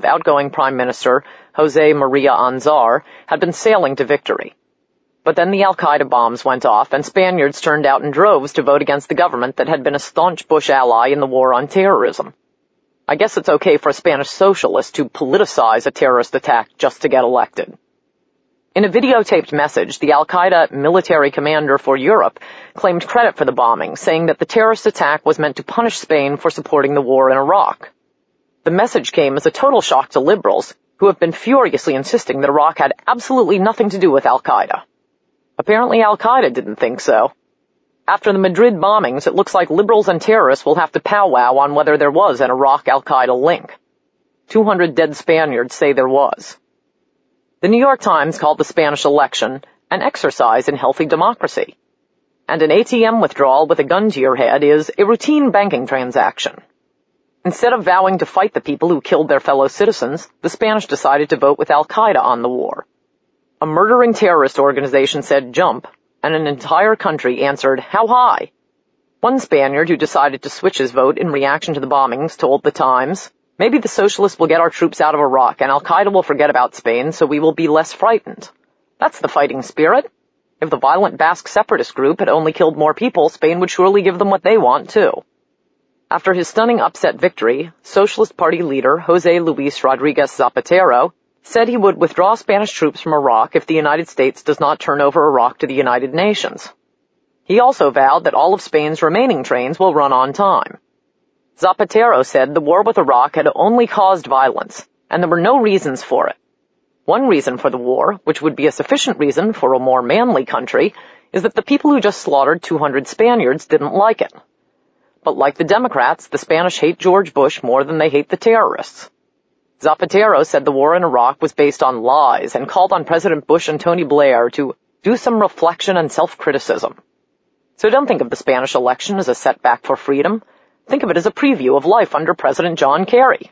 outgoing Prime Minister Jose Maria Anzar had been sailing to victory. But then the al-Qaeda bombs went off and Spaniards turned out in droves to vote against the government that had been a staunch Bush ally in the war on terrorism. I guess it's okay for a Spanish socialist to politicize a terrorist attack just to get elected. In a videotaped message, the al-Qaeda military commander for Europe claimed credit for the bombing, saying that the terrorist attack was meant to punish Spain for supporting the war in Iraq. The message came as a total shock to liberals, who have been furiously insisting that Iraq had absolutely nothing to do with al-Qaeda. Apparently al-Qaeda didn't think so. After the Madrid bombings, it looks like liberals and terrorists will have to powwow on whether there was an Iraq al-Qaeda link. 200 dead Spaniards say there was. The New York Times called the Spanish election an exercise in healthy democracy. And an ATM withdrawal with a gun to your head is a routine banking transaction. Instead of vowing to fight the people who killed their fellow citizens, the Spanish decided to vote with al-Qaeda on the war. A murdering terrorist organization said jump, and an entire country answered how high. One Spaniard who decided to switch his vote in reaction to the bombings told the Times, "Maybe the socialists will get our troops out of Iraq and al-Qaeda will forget about Spain so we will be less frightened." That's the fighting spirit. If the violent Basque separatist group had only killed more people, Spain would surely give them what they want, too. After his stunning upset victory, Socialist Party leader José Luis Rodríguez Zapatero said he would withdraw Spanish troops from Iraq if the United States does not turn over Iraq to the United Nations. He also vowed that all of Spain's remaining trains will run on time. Zapatero said the war with Iraq had only caused violence, and there were no reasons for it. One reason for the war, which would be a sufficient reason for a more manly country, is that the people who just slaughtered 200 Spaniards didn't like it. But like the Democrats, the Spanish hate George Bush more than they hate the terrorists. Zapatero said the war in Iraq was based on lies and called on President Bush and Tony Blair to do some reflection and self-criticism. So don't think of the Spanish election as a setback for freedom. Think of it as a preview of life under President John Kerry.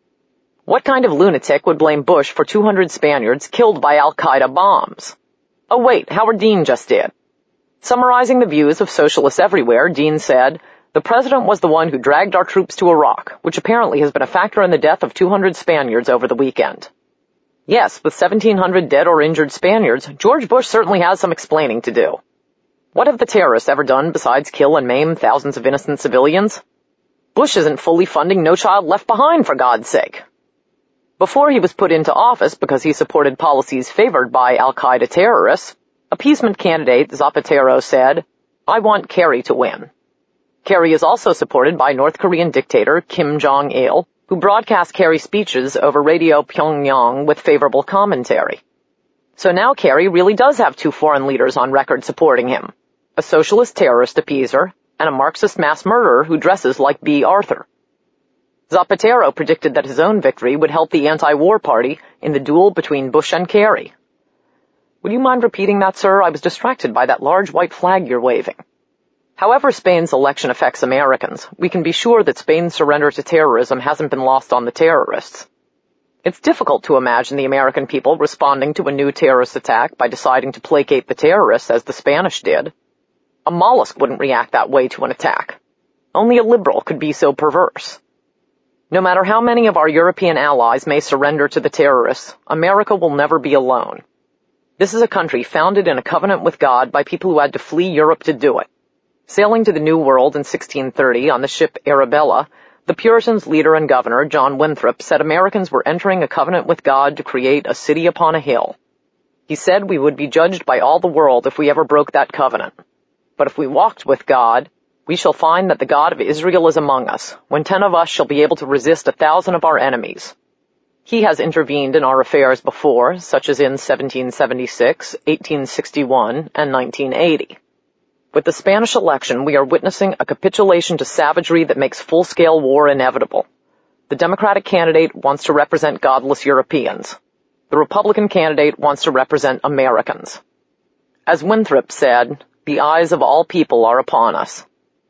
What kind of lunatic would blame Bush for 200 Spaniards killed by al-Qaeda bombs? Oh wait, Howard Dean just did. Summarizing the views of socialists everywhere, Dean said, "The president was the one who dragged our troops to Iraq, which apparently has been a factor in the death of 200 Spaniards over the weekend." Yes, with 1,700 dead or injured Spaniards, George Bush certainly has some explaining to do. What have the terrorists ever done besides kill and maim thousands of innocent civilians? Bush isn't fully funding No Child Left Behind, for God's sake. Before he was put into office because he supported policies favored by al-Qaeda terrorists, appeasement candidate Zapatero said, "I want Kerry to win." Kerry is also supported by North Korean dictator Kim Jong-il, who broadcast Kerry's speeches over Radio Pyongyang with favorable commentary. So now Kerry really does have two foreign leaders on record supporting him, a socialist terrorist appeaser and a Marxist mass murderer who dresses like B. Arthur. Zapatero predicted that his own victory would help the anti-war party in the duel between Bush and Kerry. Would you mind repeating that, sir? I was distracted by that large white flag you're waving. However Spain's election affects Americans, we can be sure that Spain's surrender to terrorism hasn't been lost on the terrorists. It's difficult to imagine the American people responding to a new terrorist attack by deciding to placate the terrorists as the Spanish did. A mollusk wouldn't react that way to an attack. Only a liberal could be so perverse. No matter how many of our European allies may surrender to the terrorists, America will never be alone. This is a country founded in a covenant with God by people who had to flee Europe to do it. Sailing to the New World in 1630 on the ship Arabella, the Puritans' leader and governor, John Winthrop, said Americans were entering a covenant with God to create a city upon a hill. He said we would be judged by all the world if we ever broke that covenant. But if we walked with God, we shall find that the God of Israel is among us, when 10 of us shall be able to resist 1,000 of our enemies. He has intervened in our affairs before, such as in 1776, 1861, and 1980. With the Spanish election, we are witnessing a capitulation to savagery that makes full-scale war inevitable. The Democratic candidate wants to represent godless Europeans. The Republican candidate wants to represent Americans. As Winthrop said, the eyes of all people are upon us.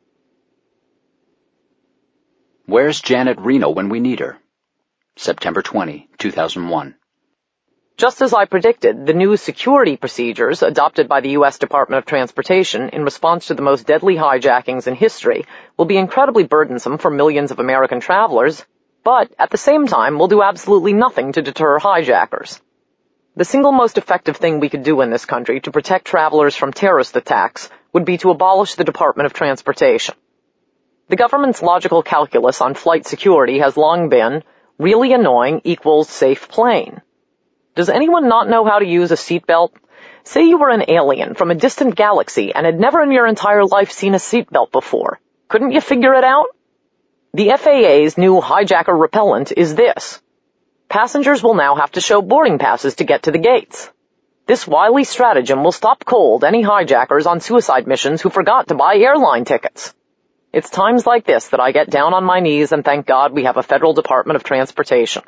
Where's Janet Reno when we need her? September 20, 2001. Just as I predicted, the new security procedures adopted by the U.S. Department of Transportation in response to the most deadly hijackings in history will be incredibly burdensome for millions of American travelers, But at the same time, we'll do absolutely nothing to deter hijackers. The single most effective thing we could do in this country to protect travelers from terrorist attacks would be to abolish the Department of Transportation. The government's logical calculus on flight security has long been really annoying equals safe plane. Does anyone not know how to use a seatbelt? Say you were an alien from a distant galaxy and had never in your entire life seen a seatbelt before. Couldn't you figure it out? The FAA's new hijacker repellent is this. Passengers will now have to show boarding passes to get to the gates. This wily stratagem will stop cold any hijackers on suicide missions who forgot to buy airline tickets. It's times like this that I get down on my knees and thank God we have a federal Department of Transportation.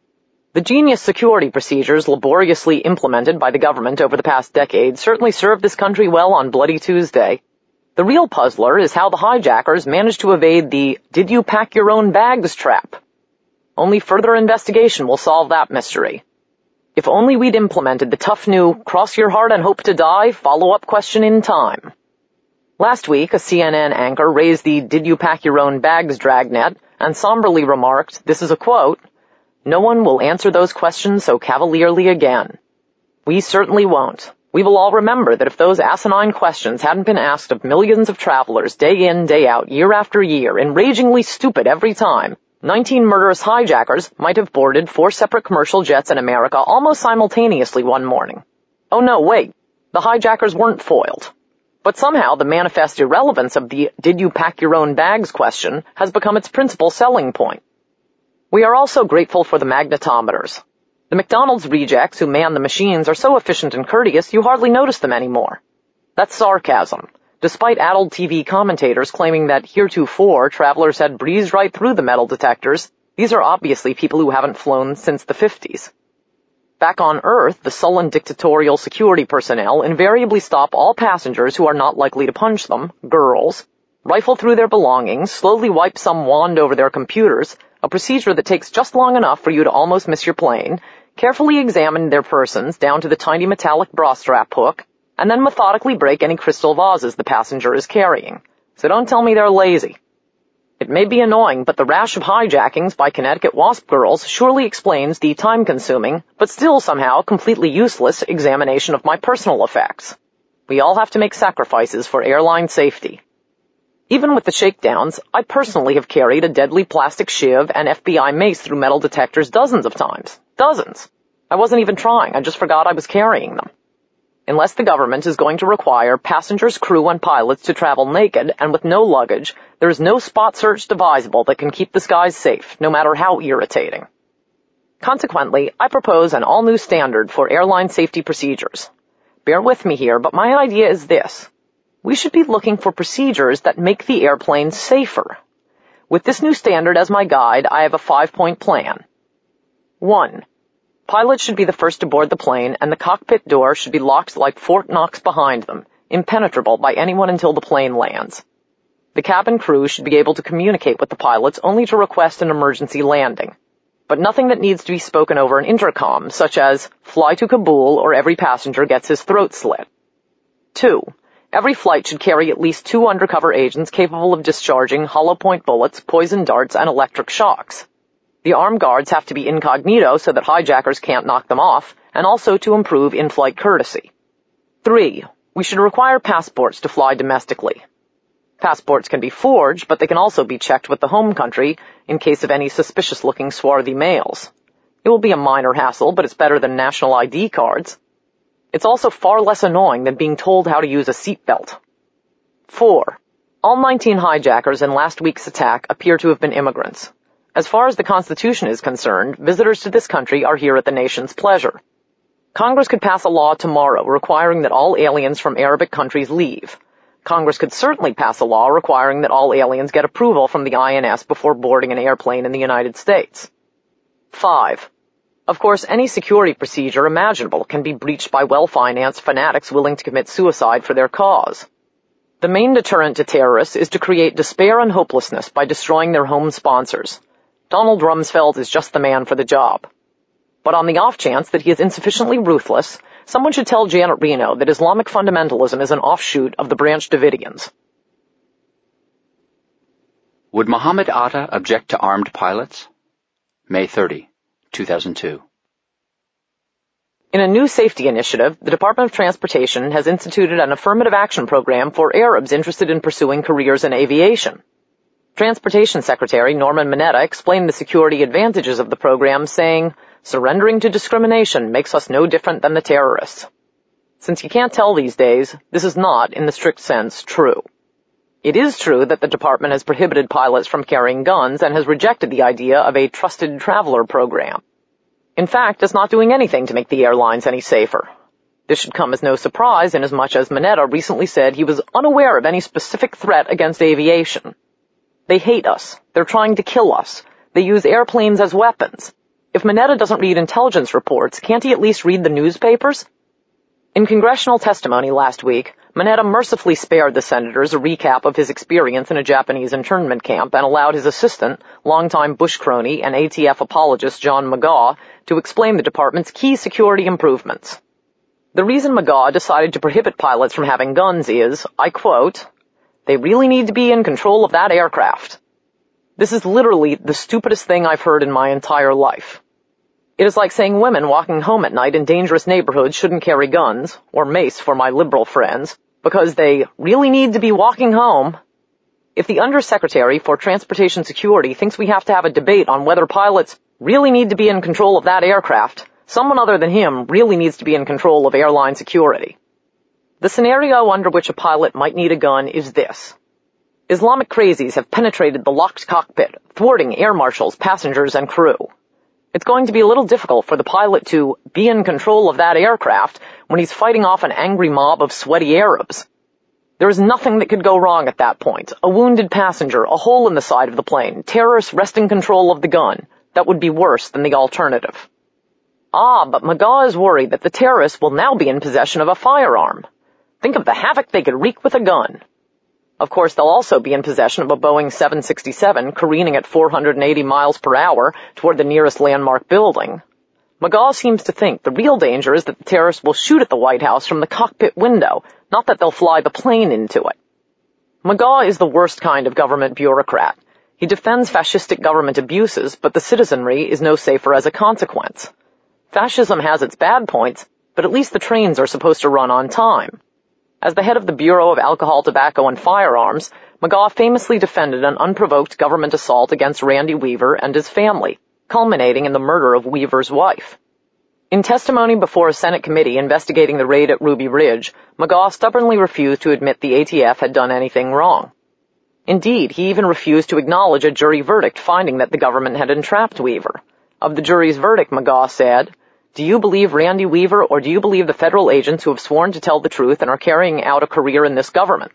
The genius security procedures laboriously implemented by the government over the past decade certainly served this country well on Bloody Tuesday. The real puzzler is how the hijackers managed to evade the "did you pack your own bags" trap. Only further investigation will solve that mystery. If only we'd implemented the tough new cross your heart and hope to die follow-up question in time. Last week, a CNN anchor raised the "did you pack your own bags" dragnet and somberly remarked, this is a quote, "No one will answer those questions so cavalierly again." We certainly won't. We will all remember that if those asinine questions hadn't been asked of millions of travelers day in, day out, year after year, enragingly stupid every time, 19 murderous hijackers might have boarded 4 separate commercial jets in America almost simultaneously one morning. Oh no, wait. The hijackers weren't foiled. But somehow the manifest irrelevance of the "did you pack your own bags" question has become its principal selling point. We are also grateful for the magnetometers. The McDonald's rejects who man the machines are so efficient and courteous you hardly notice them anymore. That's sarcasm, despite addled TV commentators claiming that heretofore travelers had breezed right through the metal detectors. These are obviously people who haven't flown since the 50s. Back on Earth, the sullen dictatorial security personnel invariably stop all passengers who are not likely to punch them, girls, rifle through their belongings, slowly wipe some wand over their computers, a procedure that takes just long enough for you to almost miss your plane, carefully examine their persons down to the tiny metallic bra strap hook, and then methodically break any crystal vases the passenger is carrying. So don't tell me they're lazy. It may be annoying, but the rash of hijackings by Connecticut WASP girls surely explains the time-consuming, but still somehow completely useless examination of my personal effects. We all have to make sacrifices for airline safety. Even with the shakedowns, I personally have carried a deadly plastic shiv and FBI mace through metal detectors dozens of times. Dozens. I wasn't even trying, I just forgot I was carrying them. Unless the government is going to require passengers, crew, and pilots to travel naked and with no luggage, there is no spot search devisable that can keep the skies safe, no matter how irritating. Consequently, I propose an all-new standard for airline safety procedures. Bear with me here, but my idea is this. We should be looking for procedures that make the airplane safer. With this new standard as my guide, I have a 5-point plan. 1. Pilots should be the first to board the plane, and the cockpit door should be locked like Fort Knox behind them, impenetrable by anyone until the plane lands. The cabin crew should be able to communicate with the pilots only to request an emergency landing, but nothing that needs to be spoken over an intercom, such as, "Fly to Kabul or every passenger gets his throat slit." 2. Every flight should carry at least 2 undercover agents capable of discharging hollow-point bullets, poison darts, and electric shocks. The armed guards have to be incognito so that hijackers can't knock them off, and also to improve in-flight courtesy. 3. We should require passports to fly domestically. Passports can be forged, but they can also be checked with the home country in case of any suspicious-looking swarthy males. It will be a minor hassle, but it's better than national ID cards. It's also far less annoying than being told how to use a seatbelt. 4. All 19 hijackers in last week's attack appear to have been immigrants. As far as the Constitution is concerned, visitors to this country are here at the nation's pleasure. Congress could pass a law tomorrow requiring that all aliens from Arabic countries leave. Congress could certainly pass a law requiring that all aliens get approval from the INS before boarding an airplane in the United States. 5. Of course, any security procedure imaginable can be breached by well-financed fanatics willing to commit suicide for their cause. The main deterrent to terrorists is to create despair and hopelessness by destroying their home sponsors. Donald Rumsfeld is just the man for the job. But on the off chance that he is insufficiently ruthless, someone should tell Janet Reno that Islamic fundamentalism is an offshoot of the Branch Davidians. Would Muhammad Atta object to armed pilots? May 30, 2002. In a new safety initiative, the Department of Transportation has instituted an affirmative action program for Arabs interested in pursuing careers in aviation. Transportation Secretary Norman Mineta explained the security advantages of the program, saying, "Surrendering to discrimination makes us no different than the terrorists." Since you can't tell these days, this is not, in the strict sense, true. It is true that the department has prohibited pilots from carrying guns and has rejected the idea of a trusted traveler program. In fact, it's not doing anything to make the airlines any safer. This should come as no surprise inasmuch as Mineta recently said he was unaware of any specific threat against aviation. They hate us. They're trying to kill us. They use airplanes as weapons. If Mineta doesn't read intelligence reports, can't he at least read the newspapers? In congressional testimony last week, Mineta mercifully spared the senators a recap of his experience in a Japanese internment camp and allowed his assistant, longtime Bush crony and ATF apologist John McGaugh, to explain the department's key security improvements. The reason McGaugh decided to prohibit pilots from having guns is, I quote, "They really need to be in control of that aircraft." This is literally the stupidest thing I've heard in my entire life. It is like saying women walking home at night in dangerous neighborhoods shouldn't carry guns, or mace for my liberal friends, because they really need to be walking home. If the Undersecretary for Transportation Security thinks we have to have a debate on whether pilots really need to be in control of that aircraft, someone other than him really needs to be in control of airline security. The scenario under which a pilot might need a gun is this. Islamic crazies have penetrated the locked cockpit, thwarting air marshals, passengers, and crew. It's going to be a little difficult for the pilot to be in control of that aircraft when he's fighting off an angry mob of sweaty Arabs. There is nothing that could go wrong at that point. A wounded passenger, a hole in the side of the plane, terrorists wresting control of the gun. That would be worse than the alternative. But McGaugh is worried that the terrorists will now be in possession of a firearm. Think of the havoc they could wreak with a gun. Of course, they'll also be in possession of a Boeing 767 careening at 480 miles per hour toward the nearest landmark building. McGaugh seems to think the real danger is that the terrorists will shoot at the White House from the cockpit window, not that they'll fly the plane into it. McGaugh is the worst kind of government bureaucrat. He defends fascistic government abuses, but the citizenry is no safer as a consequence. Fascism has its bad points, but at least the trains are supposed to run on time. As the head of the Bureau of Alcohol, Tobacco, and Firearms, McGaugh famously defended an unprovoked government assault against Randy Weaver and his family, culminating in the murder of Weaver's wife. In testimony before a Senate committee investigating the raid at Ruby Ridge, McGaugh stubbornly refused to admit the ATF had done anything wrong. Indeed, he even refused to acknowledge a jury verdict finding that the government had entrapped Weaver. Of the jury's verdict, McGaugh said, "Do you believe Randy Weaver or do you believe the federal agents who have sworn to tell the truth and are carrying out a career in this government?"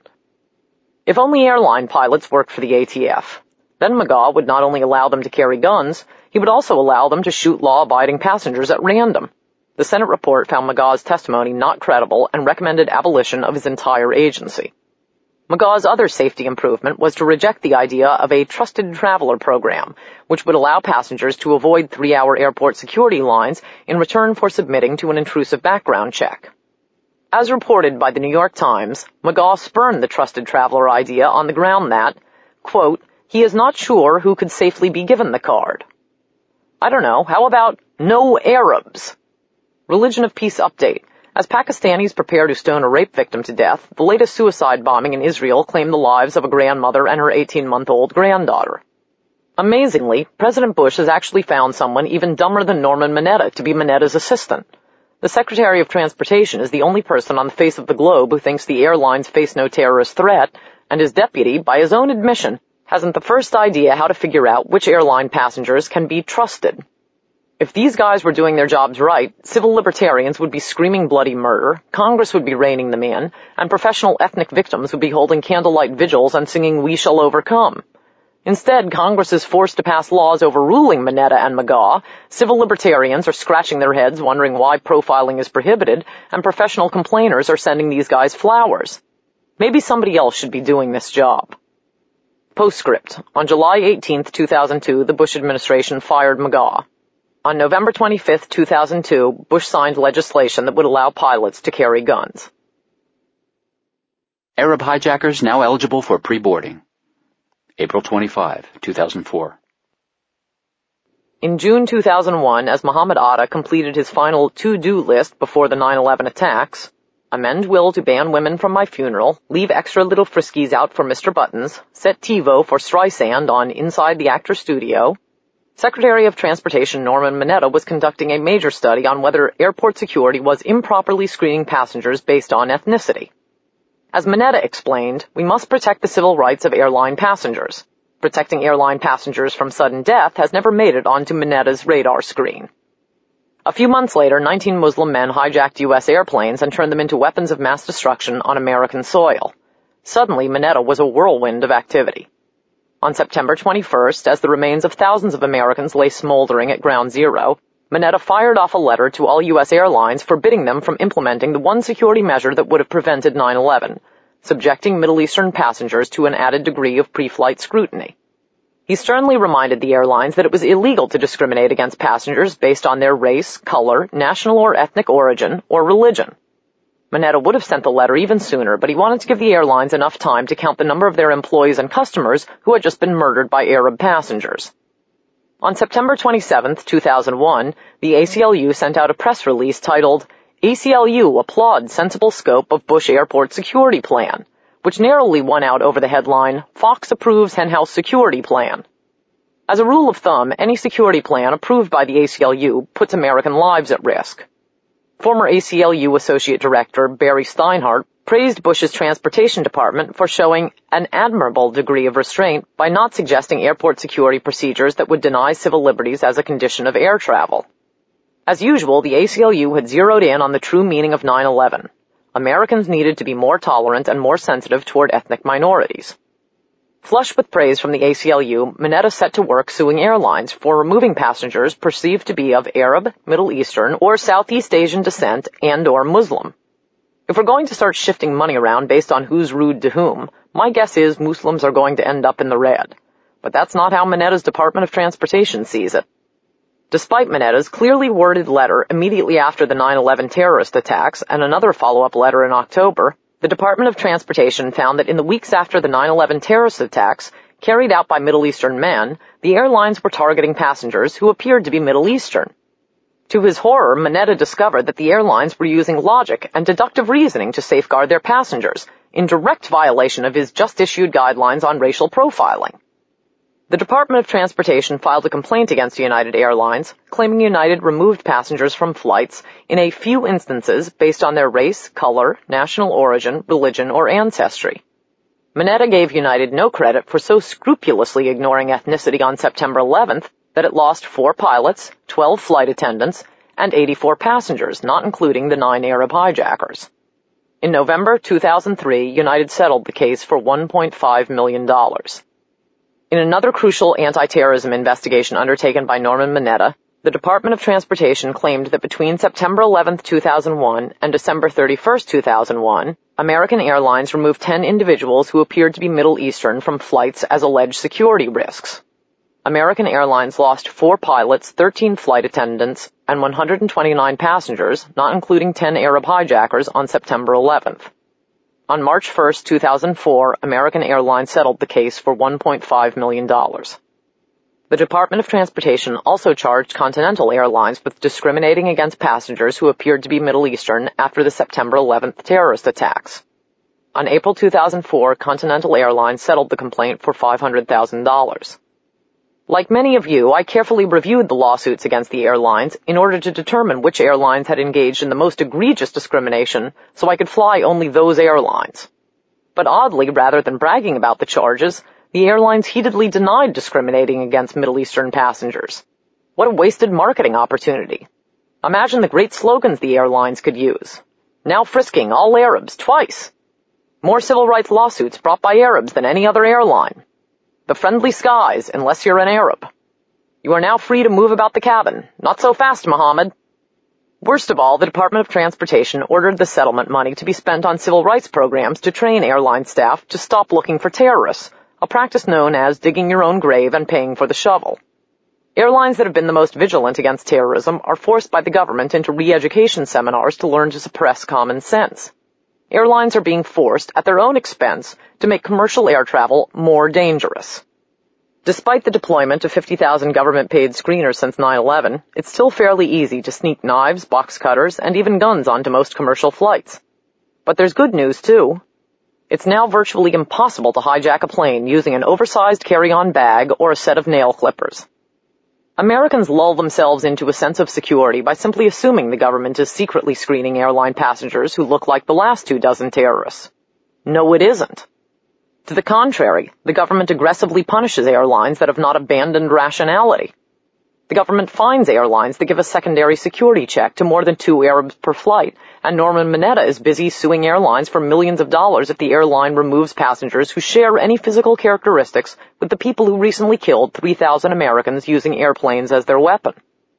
If only airline pilots worked for the ATF, then McGaugh would not only allow them to carry guns, he would also allow them to shoot law-abiding passengers at random. The Senate report found McGaugh's testimony not credible and recommended abolition of his entire agency. McGaugh's other safety improvement was to reject the idea of a trusted traveler program, which would allow passengers to avoid 3-hour airport security lines in return for submitting to an intrusive background check. As reported by the New York Times, McGaugh spurned the trusted traveler idea on the ground that, quote, "he is not sure who could safely be given the card." I don't know, how about no Arabs? Religion of Peace update. As Pakistanis prepare to stone a rape victim to death, the latest suicide bombing in Israel claimed the lives of a grandmother and her 18-month-old granddaughter. Amazingly, President Bush has actually found someone even dumber than Norman Mineta to be Mineta's assistant. The Secretary of Transportation is the only person on the face of the globe who thinks the airlines face no terrorist threat, and his deputy, by his own admission, hasn't the first idea how to figure out which airline passengers can be trusted. If these guys were doing their jobs right, civil libertarians would be screaming bloody murder, Congress would be reining them in, and professional ethnic victims would be holding candlelight vigils and singing "We Shall Overcome." Instead, Congress is forced to pass laws overruling Mineta and McGaugh, civil libertarians are scratching their heads wondering why profiling is prohibited, and professional complainers are sending these guys flowers. Maybe somebody else should be doing this job. Postscript. On July 18, 2002, the Bush administration fired McGaugh. On November 25, 2002, Bush signed legislation that would allow pilots to carry guns. Arab hijackers now eligible for pre-boarding. April 25, 2004. In June 2001, as Mohammed Atta completed his final to-do list before the 9/11 attacks, amend will to ban women from my funeral, leave extra little friskies out for Mr. Buttons, set TiVo for Streisand on Inside the Actor Studio, Secretary of Transportation Norman Mineta was conducting a major study on whether airport security was improperly screening passengers based on ethnicity. As Mineta explained, we must protect the civil rights of airline passengers. Protecting airline passengers from sudden death has never made it onto Mineta's radar screen. A few months later, 19 Muslim men hijacked U.S. airplanes and turned them into weapons of mass destruction on American soil. Suddenly, Mineta was a whirlwind of activity. On September 21st, as the remains of thousands of Americans lay smoldering at Ground Zero, Mineta fired off a letter to all U.S. airlines forbidding them from implementing the one security measure that would have prevented 9/11, subjecting Middle Eastern passengers to an added degree of pre-flight scrutiny. He sternly reminded the airlines that it was illegal to discriminate against passengers based on their race, color, national or ethnic origin, or religion. Mineta would have sent the letter even sooner, but he wanted to give the airlines enough time to count the number of their employees and customers who had just been murdered by Arab passengers. On September 27, 2001, the ACLU sent out a press release titled, ACLU applauds sensible scope of Bush Airport Security Plan, which narrowly won out over the headline, Fox approves Henhouse Security Plan. As a rule of thumb, any security plan approved by the ACLU puts American lives at risk. Former ACLU Associate Director Barry Steinhardt praised Bush's Transportation Department for showing an admirable degree of restraint by not suggesting airport security procedures that would deny civil liberties as a condition of air travel. As usual, the ACLU had zeroed in on the true meaning of 9/11. Americans needed to be more tolerant and more sensitive toward ethnic minorities. Flush with praise from the ACLU, Mineta set to work suing airlines for removing passengers perceived to be of Arab, Middle Eastern, or Southeast Asian descent and/or Muslim. If we're going to start shifting money around based on who's rude to whom, my guess is Muslims are going to end up in the red. But that's not how Mineta's Department of Transportation sees it. Despite Mineta's clearly worded letter immediately after the 9/11 terrorist attacks and another follow-up letter in October, the Department of Transportation found that in the weeks after the 9/11 terrorist attacks, carried out by Middle Eastern men, the airlines were targeting passengers who appeared to be Middle Eastern. To his horror, Mineta discovered that the airlines were using logic and deductive reasoning to safeguard their passengers, in direct violation of his just-issued guidelines on racial profiling. The Department of Transportation filed a complaint against United Airlines, claiming United removed passengers from flights in a few instances based on their race, color, national origin, religion, or ancestry. Mineta gave United no credit for so scrupulously ignoring ethnicity on September 11th that it lost 4 pilots, 12 flight attendants, and 84 passengers, not including the 9 Arab hijackers. In November 2003, United settled the case for $1.5 million. In another crucial anti-terrorism investigation undertaken by Norman Mineta, the Department of Transportation claimed that between September 11, 2001 and December 31, 2001, American Airlines removed 10 individuals who appeared to be Middle Eastern from flights as alleged security risks. American Airlines lost 4 pilots, 13 flight attendants, and 129 passengers, not including 10 Arab hijackers, on September 11th. On March 1, 2004, American Airlines settled the case for $1.5 million. The Department of Transportation also charged Continental Airlines with discriminating against passengers who appeared to be Middle Eastern after the September 11th terrorist attacks. On April 2004, Continental Airlines settled the complaint for $500,000. Like many of you, I carefully reviewed the lawsuits against the airlines in order to determine which airlines had engaged in the most egregious discrimination so I could fly only those airlines. But oddly, rather than bragging about the charges, the airlines heatedly denied discriminating against Middle Eastern passengers. What a wasted marketing opportunity. Imagine the great slogans the airlines could use. Now frisking all Arabs twice. More civil rights lawsuits brought by Arabs than any other airline. The friendly skies, unless you're an Arab. You are now free to move about the cabin. Not so fast, Mohammed. Worst of all, the Department of Transportation ordered the settlement money to be spent on civil rights programs to train airline staff to stop looking for terrorists, a practice known as digging your own grave and paying for the shovel. Airlines that have been the most vigilant against terrorism are forced by the government into re-education seminars to learn to suppress common sense. Airlines are being forced, at their own expense, to make commercial air travel more dangerous. Despite the deployment of 50,000 government-paid screeners since 9/11, it's still fairly easy to sneak knives, box cutters, and even guns onto most commercial flights. But there's good news, too. It's now virtually impossible to hijack a plane using an oversized carry-on bag or a set of nail clippers. Americans lull themselves into a sense of security by simply assuming the government is secretly screening airline passengers who look like the last 24 terrorists. No, it isn't. To the contrary, the government aggressively punishes airlines that have not abandoned rationality. The government fines airlines that give a secondary security check to more than 2 Arabs per flight, and Norman Mineta is busy suing airlines for millions of dollars if the airline removes passengers who share any physical characteristics with the people who recently killed 3,000 Americans using airplanes as their weapon.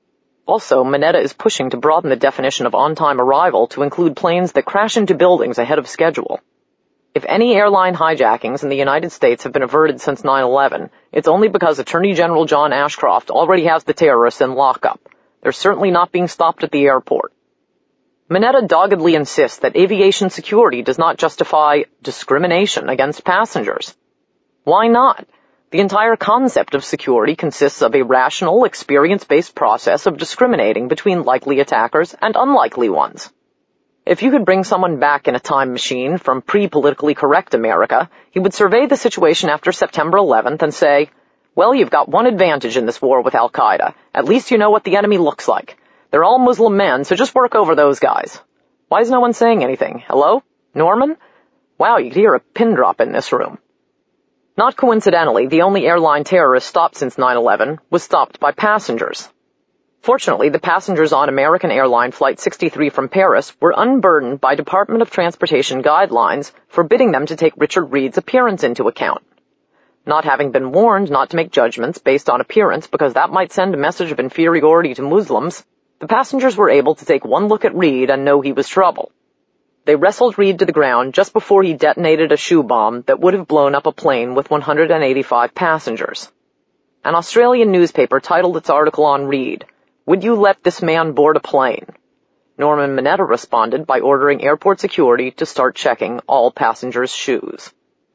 Also, Mineta is pushing to broaden the definition of on-time arrival to include planes that crash into buildings ahead of schedule. If any airline hijackings in the United States have been averted since 9/11, it's only because Attorney General John Ashcroft already has the terrorists in lockup. They're certainly not being stopped at the airport. Mineta doggedly insists that aviation security does not justify discrimination against passengers. Why not? The entire concept of security consists of a rational, experience-based process of discriminating between likely attackers and unlikely ones. If you could bring someone back in a time machine from pre-politically correct America, he would survey the situation after September 11th and say, well, you've got one advantage in this war with Al-Qaeda. At least you know what the enemy looks like. They're all Muslim men, so just work over those guys. Why is no one saying anything? Hello? Norman? Wow, you could hear a pin drop in this room. Not coincidentally, the only airline terrorist stopped since 9/11 was stopped by passengers. Fortunately, the passengers on American Airline Flight 63 from Paris were unburdened by Department of Transportation guidelines forbidding them to take Richard Reed's appearance into account. Not having been warned not to make judgments based on appearance because that might send a message of inferiority to Muslims, the passengers were able to take one look at Reed and know he was trouble. They wrestled Reed to the ground just before he detonated a shoe bomb that would have blown up a plane with 185 passengers. An Australian newspaper titled its article on Reed, "Would you let this man board a plane?" Norman Mineta responded by ordering airport security to start checking all passengers' shoes.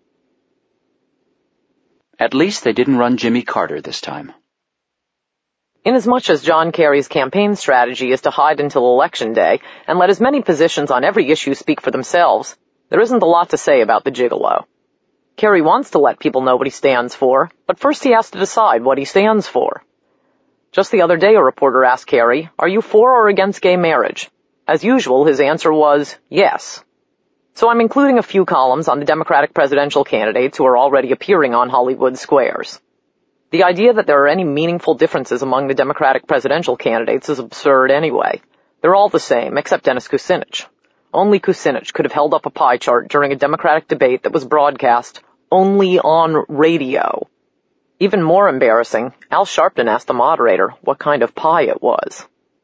At least they didn't run Jimmy Carter this time. Inasmuch as John Kerry's campaign strategy is to hide until Election Day and let as many positions on every issue speak for themselves, there isn't a lot to say about the gigolo. Kerry wants to let people know what he stands for, but first he has to decide what he stands for. Just the other day, a reporter asked Kerry, "Are you for or against gay marriage?" As usual, his answer was, yes. So I'm including a few columns on the Democratic presidential candidates who are already appearing on Hollywood squares. The idea that there are any meaningful differences among the Democratic presidential candidates is absurd anyway. They're all the same, except Dennis Kucinich. Only Kucinich could have held up a pie chart during a Democratic debate that was broadcast only on radio. Even more embarrassing, Al Sharpton asked the moderator what kind of pie it was.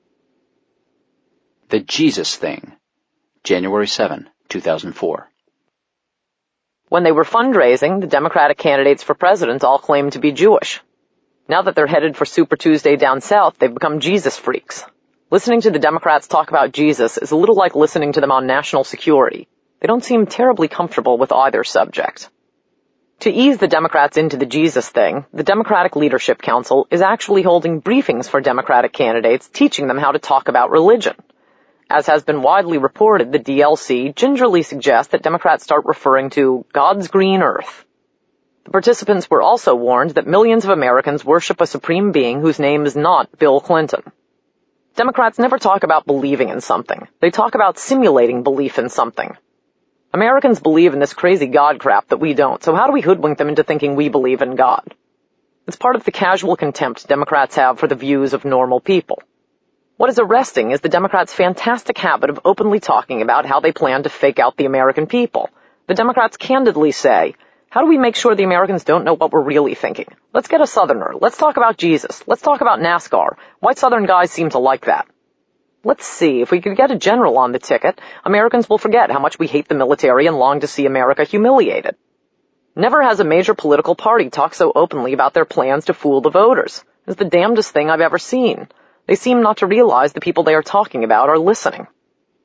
The Jesus Thing, January 7, 2004. When they were fundraising, the Democratic candidates for president all claimed to be Jewish. Now that they're headed for Super Tuesday down south, they've become Jesus freaks. Listening to the Democrats talk about Jesus is a little like listening to them on national security. They don't seem terribly comfortable with either subject. To ease the Democrats into the Jesus thing, the Democratic Leadership Council is actually holding briefings for Democratic candidates, teaching them how to talk about religion. As has been widely reported, the DLC gingerly suggests that Democrats start referring to God's green earth. The participants were also warned that millions of Americans worship a supreme being whose name is not Bill Clinton. Democrats never talk about believing in something. They talk about simulating belief in something. Americans believe in this crazy God crap that we don't, so how do we hoodwink them into thinking we believe in God? It's part of the casual contempt Democrats have for the views of normal people. What is arresting is the Democrats' fantastic habit of openly talking about how they plan to fake out the American people. The Democrats candidly say, how do we make sure the Americans don't know what we're really thinking? Let's get a Southerner. Let's talk about Jesus. Let's talk about NASCAR. White Southern guys seem to like that. Let's see, if we could get a general on the ticket, Americans will forget how much we hate the military and long to see America humiliated. Never has a major political party talked so openly about their plans to fool the voters. It's the damnedest thing I've ever seen. They seem not to realize the people they are talking about are listening.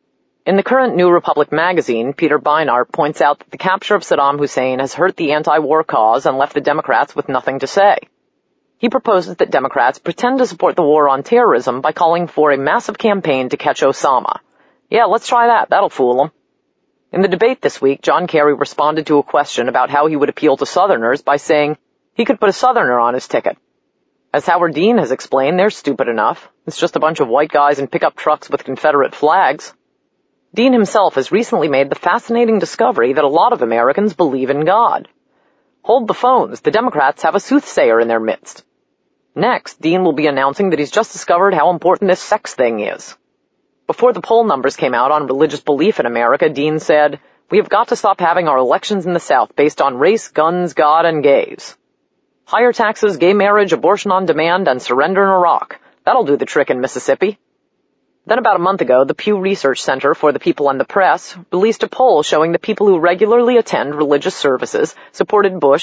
In the current New Republic magazine, Peter Beinart points out that the capture of Saddam Hussein has hurt the anti-war cause and left the Democrats with nothing to say. He proposes that Democrats pretend to support the war on terrorism by calling for a massive campaign to catch Osama. Yeah, let's try that. That'll fool them. In the debate this week, John Kerry responded to a question about how he would appeal to Southerners by saying he could put a Southerner on his ticket. As Howard Dean has explained, they're stupid enough. It's just a bunch of white guys in pickup trucks with Confederate flags. Dean himself has recently made the fascinating discovery that a lot of Americans believe in God. Hold the phones, the Democrats have a soothsayer in their midst. Next, Dean will be announcing that he's just discovered how important this sex thing is. Before the poll numbers came out on religious belief in America, Dean said, "We have got to stop having our elections in the South based on race, guns, God, and gays. Higher taxes, gay marriage, abortion on demand, and surrender in Iraq. That'll do the trick in Mississippi." Then about a month ago, the Pew Research Center for the People and the Press released a poll showing that people who regularly attend religious services supported Bush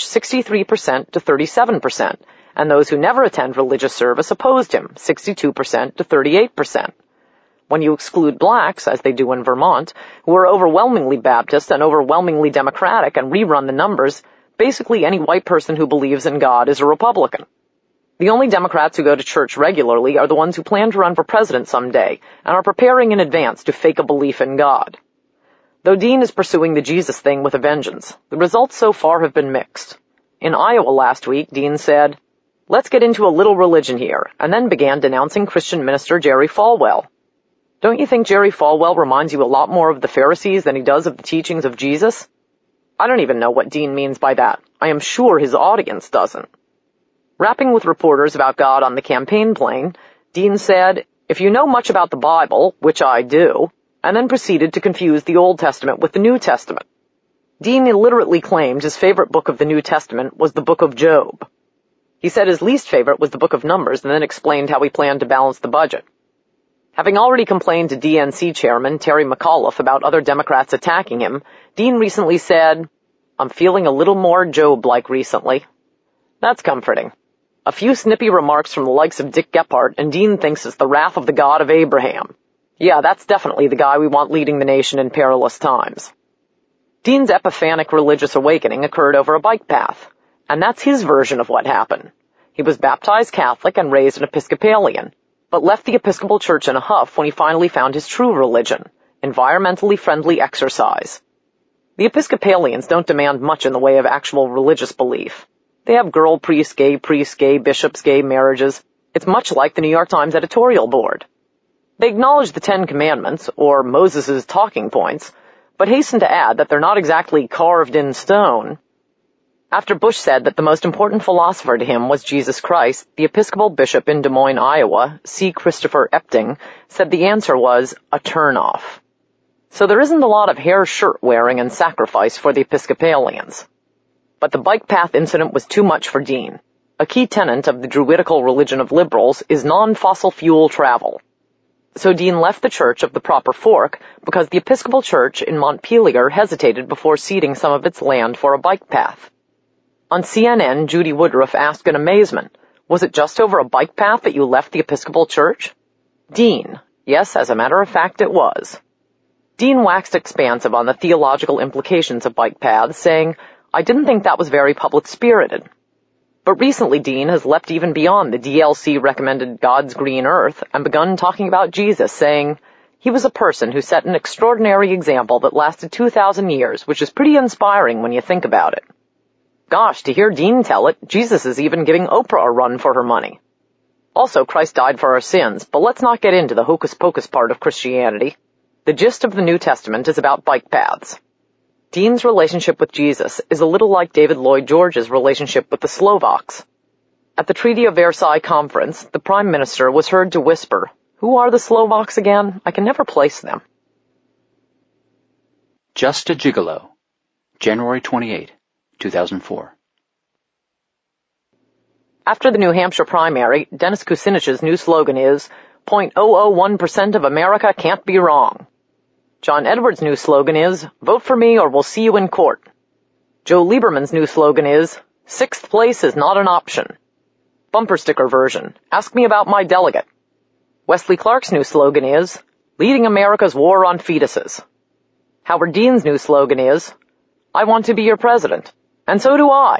63% to 37%, and those who never attend religious service opposed him 62% to 38%. When you exclude blacks, as they do in Vermont, who are overwhelmingly Baptist and overwhelmingly Democratic and rerun the numbers, basically any white person who believes in God is a Republican. The only Democrats who go to church regularly are the ones who plan to run for president someday and are preparing in advance to fake a belief in God. Though Dean is pursuing the Jesus thing with a vengeance, the results so far have been mixed. In Iowa last week, Dean said, "Let's get into a little religion here," and then began denouncing Christian minister Jerry Falwell. Don't you think Jerry Falwell reminds you a lot more of the Pharisees than he does of the teachings of Jesus? I don't even know what Dean means by that. I am sure his audience doesn't. Rapping with reporters about God on the campaign plane, Dean said, "If you know much about the Bible, which I do," and then proceeded to confuse the Old Testament with the New Testament. Dean illiterately claimed his favorite book of the New Testament was the book of Job. He said his least favorite was the book of Numbers and then explained how he planned to balance the budget. Having already complained to DNC chairman Terry McAuliffe about other Democrats attacking him, Dean recently said, "I'm feeling a little more Job-like recently." That's comforting. A few snippy remarks from the likes of Dick Gephardt, and Dean thinks it's the wrath of the God of Abraham. Yeah, that's definitely the guy we want leading the nation in perilous times. Dean's epiphanic religious awakening occurred over a bike path, and that's his version of what happened. He was baptized Catholic and raised an Episcopalian, but left the Episcopal Church in a huff when he finally found his true religion, environmentally friendly exercise. The Episcopalians don't demand much in the way of actual religious belief. They have girl priests, gay bishops, gay marriages. It's much like the New York Times editorial board. They acknowledge the 10 Commandments, or Moses' talking points, but hasten to add that they're not exactly carved in stone. After Bush said that the most important philosopher to him was Jesus Christ, the Episcopal bishop in Des Moines, Iowa, C. Christopher Epting, said the answer was a turnoff. So there isn't a lot of hair shirt wearing and sacrifice for the Episcopalians. But the bike path incident was too much for Dean. A key tenet of the Druidical religion of liberals is non-fossil fuel travel. So Dean left the Church of the Proper Fork because the Episcopal Church in Montpelier hesitated before ceding some of its land for a bike path. On CNN, Judy Woodruff asked in amazement, "Was it just over a bike path that you left the Episcopal Church?" Dean, "Yes, as a matter of fact, it was." Dean waxed expansive on the theological implications of bike paths, saying, "I didn't think that was very public-spirited." But recently Dean has leapt even beyond the DLC-recommended God's green earth and begun talking about Jesus, saying, "He was a person who set an extraordinary example that lasted 2,000 years, which is pretty inspiring when you think about it." Gosh, to hear Dean tell it, Jesus is even giving Oprah a run for her money. Also, Christ died for our sins, but let's not get into the hocus-pocus part of Christianity. The gist of the New Testament is about bike paths. Dean's relationship with Jesus is a little like David Lloyd George's relationship with the Slovaks. At the Treaty of Versailles conference, the Prime Minister was heard to whisper, "Who are the Slovaks again? I can never place them." Just a Gigolo, January 28, 2004. After the New Hampshire primary, Dennis Kucinich's new slogan is, 0.001% of America can't be wrong. John Edwards' new slogan is, "Vote for me or we'll see you in court." Joe Lieberman's new slogan is, "Sixth place is not an option." Bumper sticker version, "Ask me about my delegate." Wesley Clark's new slogan is, leading America's war on fetuses. Howard Dean's new slogan is, I want to be your president, and so do I.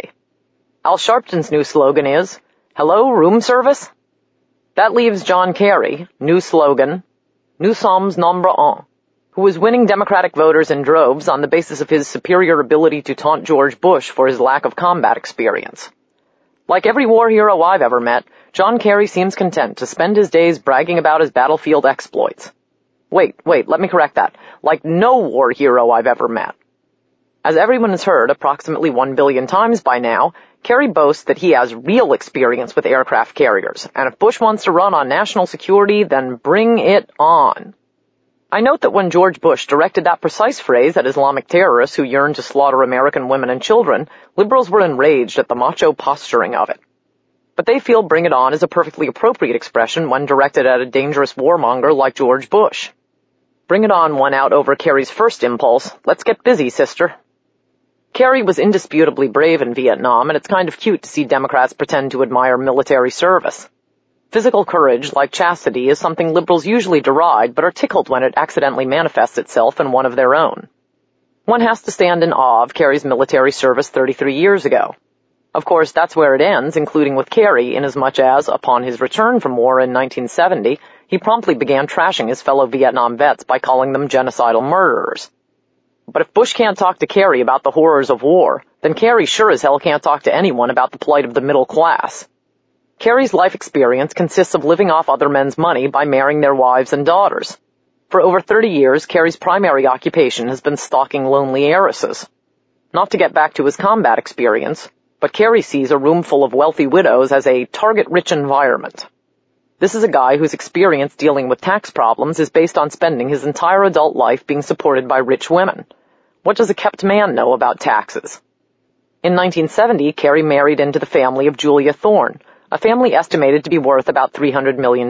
Al Sharpton's new slogan is, hello, room service? That leaves John Kerry, new slogan, Nous sommes nombre un, who was winning Democratic voters in droves on the basis of his superior ability to taunt George Bush for his lack of combat experience. Like every war hero I've ever met, John Kerry seems content to spend his days bragging about his battlefield exploits. Wait, let me correct that. Like no war hero I've ever met. As everyone has heard approximately 1 billion times by now, Kerry boasts that he has real experience with aircraft carriers, and if Bush wants to run on national security, then bring it on. I note that when George Bush directed that precise phrase at Islamic terrorists who yearned to slaughter American women and children, liberals were enraged at the macho posturing of it. But they feel bring it on is a perfectly appropriate expression when directed at a dangerous warmonger like George Bush. Bring it on won out over Kerry's first impulse, let's get busy, sister. Kerry was indisputably brave in Vietnam, and it's kind of cute to see Democrats pretend to admire military service. Physical courage, like chastity, is something liberals usually deride, but are tickled when it accidentally manifests itself in one of their own. One has to stand in awe of Kerry's military service 33 years ago. Of course, that's where it ends, including with Kerry, inasmuch as, upon his return from war in 1970, he promptly began trashing his fellow Vietnam vets by calling them genocidal murderers. But if Bush can't talk to Kerry about the horrors of war, then Kerry sure as hell can't talk to anyone about the plight of the middle class. Kerry's life experience consists of living off other men's money by marrying their wives and daughters. For over 30 years, Kerry's primary occupation has been stalking lonely heiresses. Not to get back to his combat experience, but Kerry sees a room full of wealthy widows as a target-rich environment. This is a guy whose experience dealing with tax problems is based on spending his entire adult life being supported by rich women. What does a kept man know about taxes? In 1970, Kerry married into the family of Julia Thorne, a family estimated to be worth about $300 million.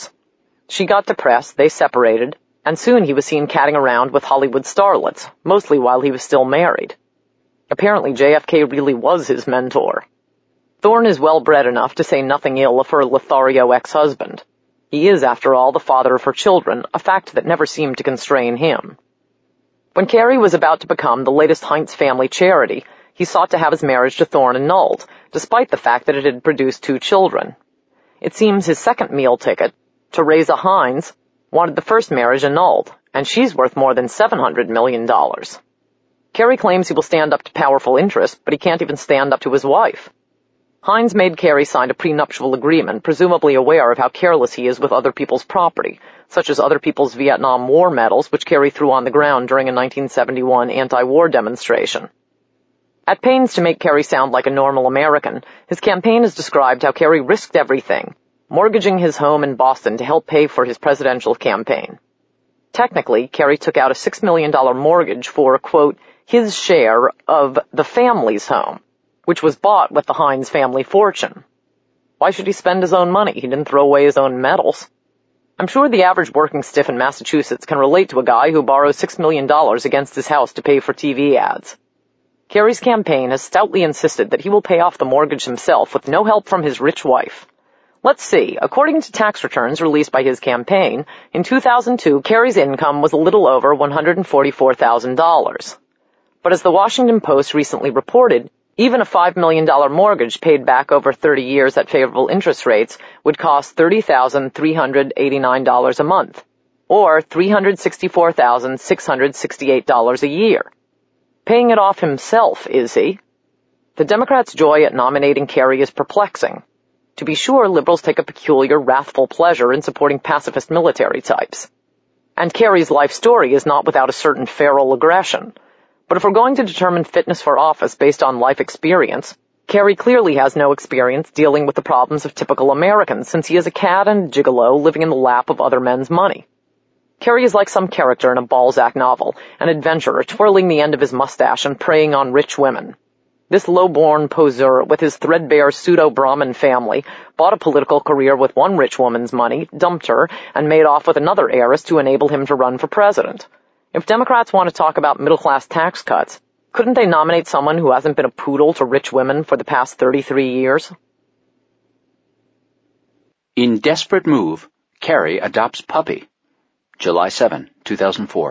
She got depressed, they separated, and soon he was seen catting around with Hollywood starlets, mostly while he was still married. Apparently JFK really was his mentor. Thorne is well-bred enough to say nothing ill of her Lothario ex-husband. He is, after all, the father of her children, a fact that never seemed to constrain him. When Kerry was about to become the latest Heinz family charity, he sought to have his marriage to Thorne annulled, despite the fact that it had produced 2 children. It seems his second meal ticket, Teresa Heinz, wanted the first marriage annulled, and she's worth more than $700 million. Kerry claims he will stand up to powerful interests, but he can't even stand up to his wife. Heinz made Kerry sign a prenuptial agreement, presumably aware of how careless he is with other people's property, such as other people's Vietnam War medals, which Kerry threw on the ground during a 1971 anti-war demonstration. At pains to make Kerry sound like a normal American, his campaign has described how Kerry risked everything, mortgaging his home in Boston to help pay for his presidential campaign. Technically, Kerry took out a $6 million mortgage for, quote, his share of the family's home, which was bought with the Heinz family fortune. Why should he spend his own money? He didn't throw away his own medals. I'm sure the average working stiff in Massachusetts can relate to a guy who borrows $6 million against his house to pay for TV ads. Kerry's campaign has stoutly insisted that he will pay off the mortgage himself with no help from his rich wife. Let's see. According to tax returns released by his campaign, in 2002, Kerry's income was a little over $144,000. But as the Washington Post recently reported, even a $5 million mortgage paid back over 30 years at favorable interest rates would cost $30,389 a month, or $364,668 a year. Paying it off himself, is he? The Democrats' joy at nominating Kerry is perplexing. To be sure, liberals take a peculiar, wrathful pleasure in supporting pacifist military types. And Kerry's life story is not without a certain feral aggression. But if we're going to determine fitness for office based on life experience, Kerry clearly has no experience dealing with the problems of typical Americans, since he is a cad and gigolo living in the lap of other men's money. Kerry is like some character in a Balzac novel, an adventurer twirling the end of his mustache and preying on rich women. This low-born poseur with his threadbare pseudo-Brahmin family bought a political career with one rich woman's money, dumped her, and made off with another heiress to enable him to run for president. If Democrats want to talk about middle-class tax cuts, couldn't they nominate someone who hasn't been a poodle to rich women for the past 33 years? In desperate move, Kerry adopts puppy. July 7, 2004.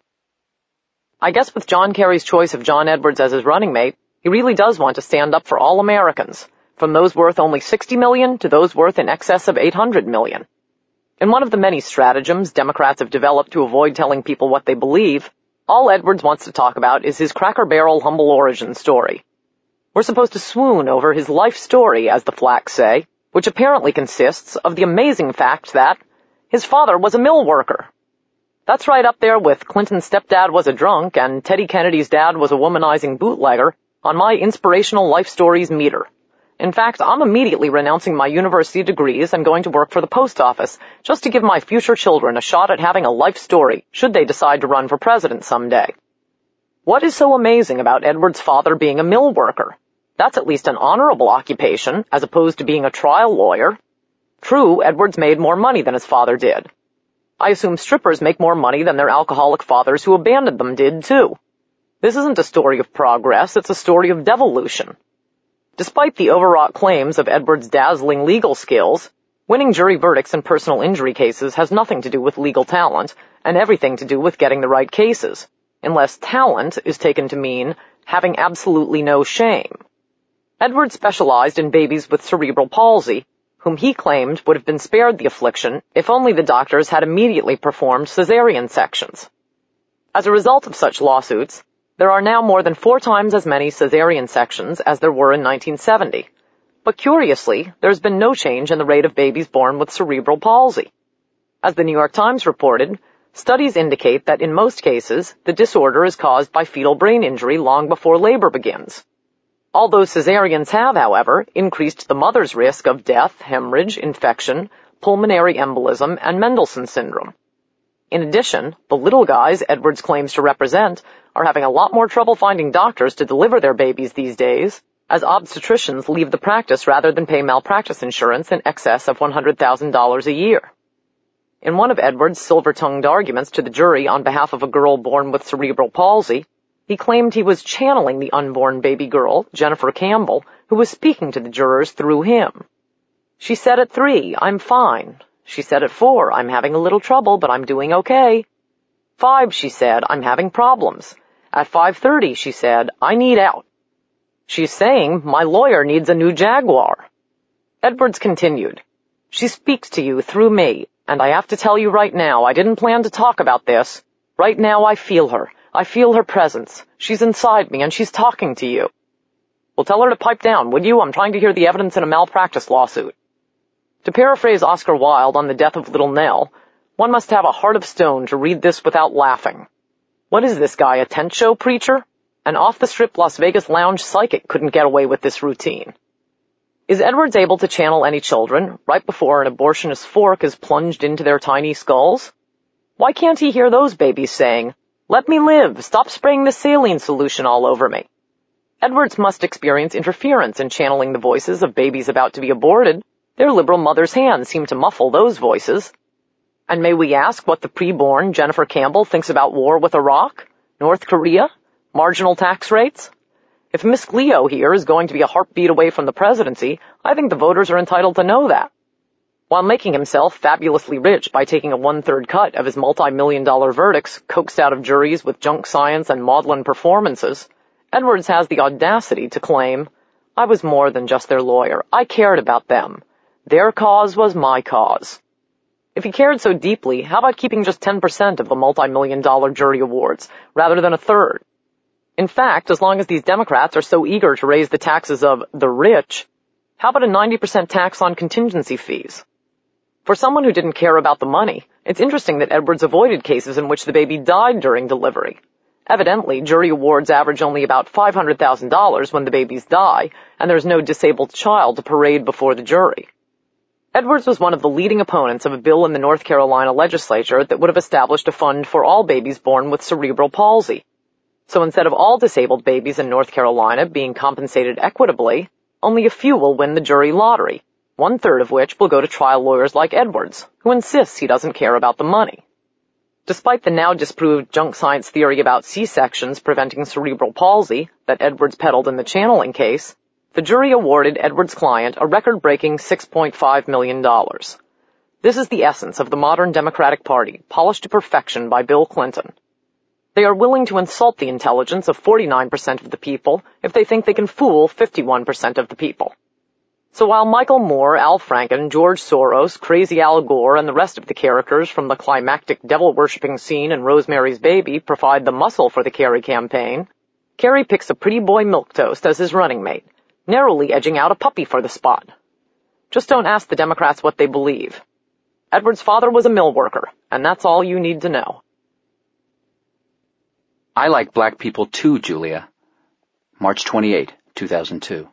I guess with John Kerry's choice of John Edwards as his running mate, he really does want to stand up for all Americans, from those worth only $60 million to those worth in excess of $800 million. In one of the many stratagems Democrats have developed to avoid telling people what they believe, all Edwards wants to talk about is his Cracker Barrel humble origin story. We're supposed to swoon over his life story, as the flacks say, which apparently consists of the amazing fact that his father was a mill worker. That's right up there with Clinton's stepdad was a drunk and Teddy Kennedy's dad was a womanizing bootlegger on my inspirational life stories meter. In fact, I'm immediately renouncing my university degrees and going to work for the post office just to give my future children a shot at having a life story, should they decide to run for president someday. What is so amazing about Edwards' father being a mill worker? That's at least an honorable occupation, as opposed to being a trial lawyer. True, Edwards made more money than his father did. I assume strippers make more money than their alcoholic fathers who abandoned them did, too. This isn't a story of progress, it's a story of devolution. Despite the overwrought claims of Edwards' dazzling legal skills, winning jury verdicts in personal injury cases has nothing to do with legal talent, and everything to do with getting the right cases, unless talent is taken to mean having absolutely no shame. Edwards specialized in babies with cerebral palsy, whom he claimed would have been spared the affliction if only the doctors had immediately performed cesarean sections. As a result of such lawsuits, there are now more than 4 times as many cesarean sections as there were in 1970. But curiously, there's been no change in the rate of babies born with cerebral palsy. As the New York Times reported, studies indicate that in most cases, the disorder is caused by fetal brain injury long before labor begins. Although cesareans have, however, increased the mother's risk of death, hemorrhage, infection, pulmonary embolism, and Mendelssohn syndrome. In addition, the little guys Edwards claims to represent are having a lot more trouble finding doctors to deliver their babies these days, as obstetricians leave the practice rather than pay malpractice insurance in excess of $100,000 a year. In one of Edwards' silver-tongued arguments to the jury on behalf of a girl born with cerebral palsy, he claimed he was channeling the unborn baby girl, Jennifer Campbell, who was speaking to the jurors through him. She said at 3, "I'm fine." She said at 4, "I'm having a little trouble, but I'm doing okay." 5, she said, "I'm having problems." At 5:30, she said, "I need out." She's saying, "My lawyer needs a new Jaguar." Edwards continued, "She speaks to you through me, and I have to tell you right now, I didn't plan to talk about this. Right now I feel her. I feel her presence. She's inside me, and she's talking to you." Well, tell her to pipe down, would you? I'm trying to hear the evidence in a malpractice lawsuit. To paraphrase Oscar Wilde on the death of Little Nell, one must have a heart of stone to read this without laughing. What is this guy, a tent show preacher? An off-the-strip Las Vegas lounge psychic couldn't get away with this routine. Is Edwards able to channel any children right before an abortionist's fork is plunged into their tiny skulls? Why can't he hear those babies saying, "Let me live, stop spraying this saline solution all over me"? Edwards must experience interference in channeling the voices of babies about to be aborted. Their liberal mother's hands seem to muffle those voices. And may we ask what the preborn Jennifer Campbell thinks about war with Iraq, North Korea, marginal tax rates? If Miss Cleo here is going to be a heartbeat away from the presidency, I think the voters are entitled to know that. While making himself fabulously rich by taking a 1/3 cut of his multi-million-dollar verdicts coaxed out of juries with junk science and maudlin performances, Edwards has the audacity to claim, "I was more than just their lawyer. I cared about them. Their cause was my cause." If he cared so deeply, how about keeping just 10% of the multi-million-dollar jury awards, rather than 1/3? In fact, as long as these Democrats are so eager to raise the taxes of the rich, how about a 90% tax on contingency fees? For someone who didn't care about the money, it's interesting that Edwards avoided cases in which the baby died during delivery. Evidently, jury awards average only about $500,000 when the babies die, and there's no disabled child to parade before the jury. Edwards was one of the leading opponents of a bill in the North Carolina legislature that would have established a fund for all babies born with cerebral palsy. So instead of all disabled babies in North Carolina being compensated equitably, only a few will win the jury lottery, 1/3 of which will go to trial lawyers like Edwards, who insists he doesn't care about the money. Despite the now disproved junk science theory about C-sections preventing cerebral palsy that Edwards peddled in the channeling case, the jury awarded Edwards' client a record-breaking $6.5 million. This is the essence of the modern Democratic Party, polished to perfection by Bill Clinton. They are willing to insult the intelligence of 49% of the people if they think they can fool 51% of the people. So while Michael Moore, Al Franken, George Soros, Crazy Al Gore, and the rest of the characters from the climactic devil-worshipping scene in Rosemary's Baby provide the muscle for the Kerry campaign, Kerry picks a pretty boy milquetoast as his running mate, narrowly edging out a puppy for the spot. Just don't ask the Democrats what they believe. Edward's father was a mill worker, and that's all you need to know. I Like Black People Too, Julia. March 28, 2002.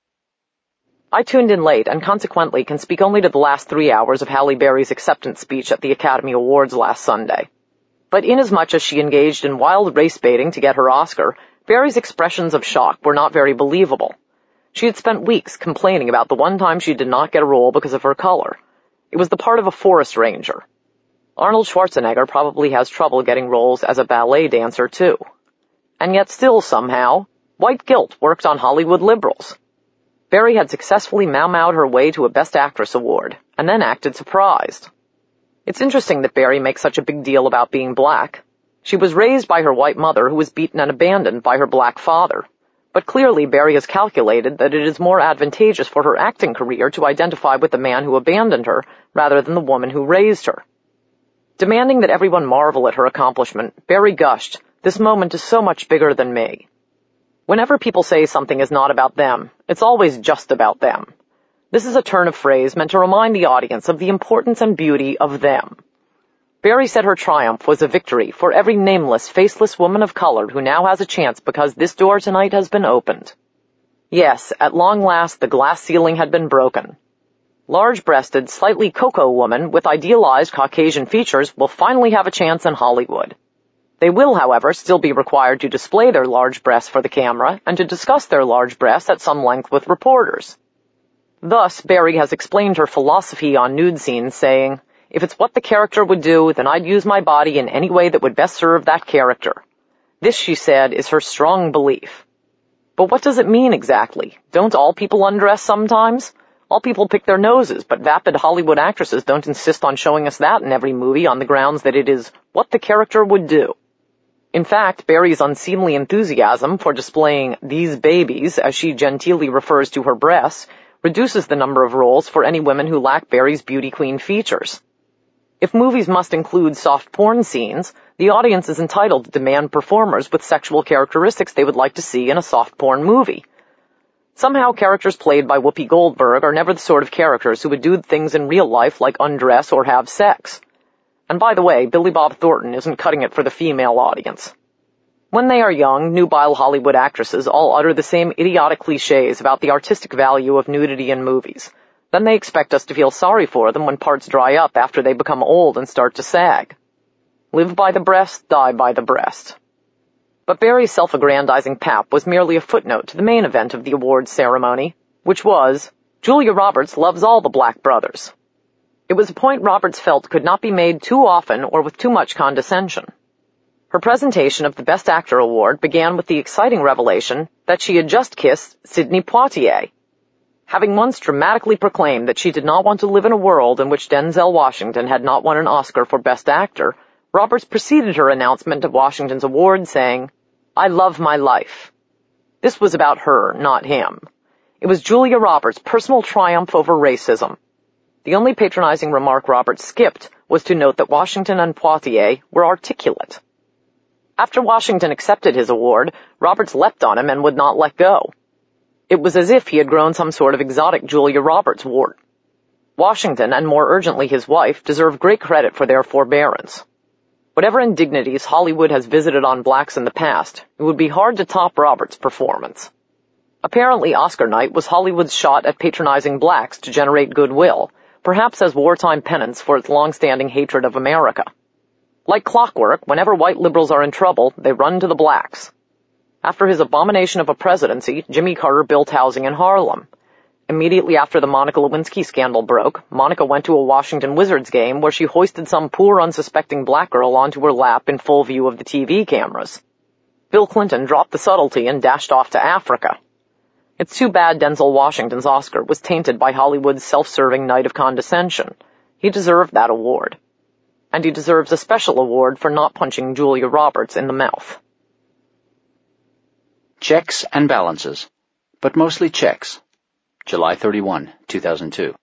I tuned in late and consequently can speak only to the last 3 hours of Halle Berry's acceptance speech at the Academy Awards last Sunday. But inasmuch as she engaged in wild race baiting to get her Oscar, Berry's expressions of shock were not very believable. She had spent weeks complaining about the one time she did not get a role because of her color. It was the part of a forest ranger. Arnold Schwarzenegger probably has trouble getting roles as a ballet dancer, too. And yet still, somehow, white guilt worked on Hollywood liberals. Berry had successfully mau-maued her way to a Best Actress award, and then acted surprised. It's interesting that Berry makes such a big deal about being black. She was raised by her white mother who was beaten and abandoned by her black father. But clearly Berry has calculated that it is more advantageous for her acting career to identify with the man who abandoned her rather than the woman who raised her. Demanding that everyone marvel at her accomplishment, Berry gushed, "This moment is so much bigger than me." Whenever people say something is not about them, it's always just about them. This is a turn of phrase meant to remind the audience of the importance and beauty of them. Berry said her triumph was a victory for every nameless, faceless woman of color who now has a chance because this door tonight has been opened. Yes, at long last the glass ceiling had been broken. Large-breasted, slightly cocoa women with idealized Caucasian features will finally have a chance in Hollywood. They will, however, still be required to display their large breasts for the camera and to discuss their large breasts at some length with reporters. Thus, Berry has explained her philosophy on nude scenes, saying, "If it's what the character would do, then I'd use my body in any way that would best serve that character." This, she said, is her strong belief. But what does it mean exactly? Don't all people undress sometimes? All people pick their noses, but vapid Hollywood actresses don't insist on showing us that in every movie on the grounds that it is what the character would do. In fact, Berry's unseemly enthusiasm for displaying these babies, as she genteelly refers to her breasts, reduces the number of roles for any women who lack Berry's beauty queen features. If movies must include soft porn scenes, the audience is entitled to demand performers with sexual characteristics they would like to see in a soft porn movie. Somehow characters played by Whoopi Goldberg are never the sort of characters who would do things in real life like undress or have sex. And by the way, Billy Bob Thornton isn't cutting it for the female audience. When they are young, nubile Hollywood actresses all utter the same idiotic cliches about the artistic value of nudity in movies. Then they expect us to feel sorry for them when parts dry up after they become old and start to sag. Live by the breast, die by the breast. But Berry's self-aggrandizing pap was merely a footnote to the main event of the awards ceremony, which was, Julia Roberts loves all the Black brothers. It was a point Roberts felt could not be made too often or with too much condescension. Her presentation of the Best Actor award began with the exciting revelation that she had just kissed Sidney Poitier. Having once dramatically proclaimed that she did not want to live in a world in which Denzel Washington had not won an Oscar for Best Actor, Roberts preceded her announcement of Washington's award saying, "I love my life." This was about her, not him. It was Julia Roberts' personal triumph over racism. The only patronizing remark Roberts skipped was to note that Washington and Poitier were articulate. After Washington accepted his award, Roberts leapt on him and would not let go. It was as if he had grown some sort of exotic Julia Roberts wart. Washington, and more urgently his wife, deserve great credit for their forbearance. Whatever indignities Hollywood has visited on blacks in the past, it would be hard to top Roberts' performance. Apparently Oscar night was Hollywood's shot at patronizing blacks to generate goodwill, perhaps as wartime penance for its long-standing hatred of America. Like clockwork, whenever white liberals are in trouble, they run to the blacks. After his abomination of a presidency, Jimmy Carter built housing in Harlem. Immediately after the Monica Lewinsky scandal broke, Monica went to a Washington Wizards game where she hoisted some poor unsuspecting black girl onto her lap in full view of the TV cameras. Bill Clinton dropped the subtlety and dashed off to Africa. It's too bad Denzel Washington's Oscar was tainted by Hollywood's self-serving night of condescension. He deserved that award. And he deserves a special award for not punching Julia Roberts in the mouth. Checks and balances, but mostly checks. July 31, 2002.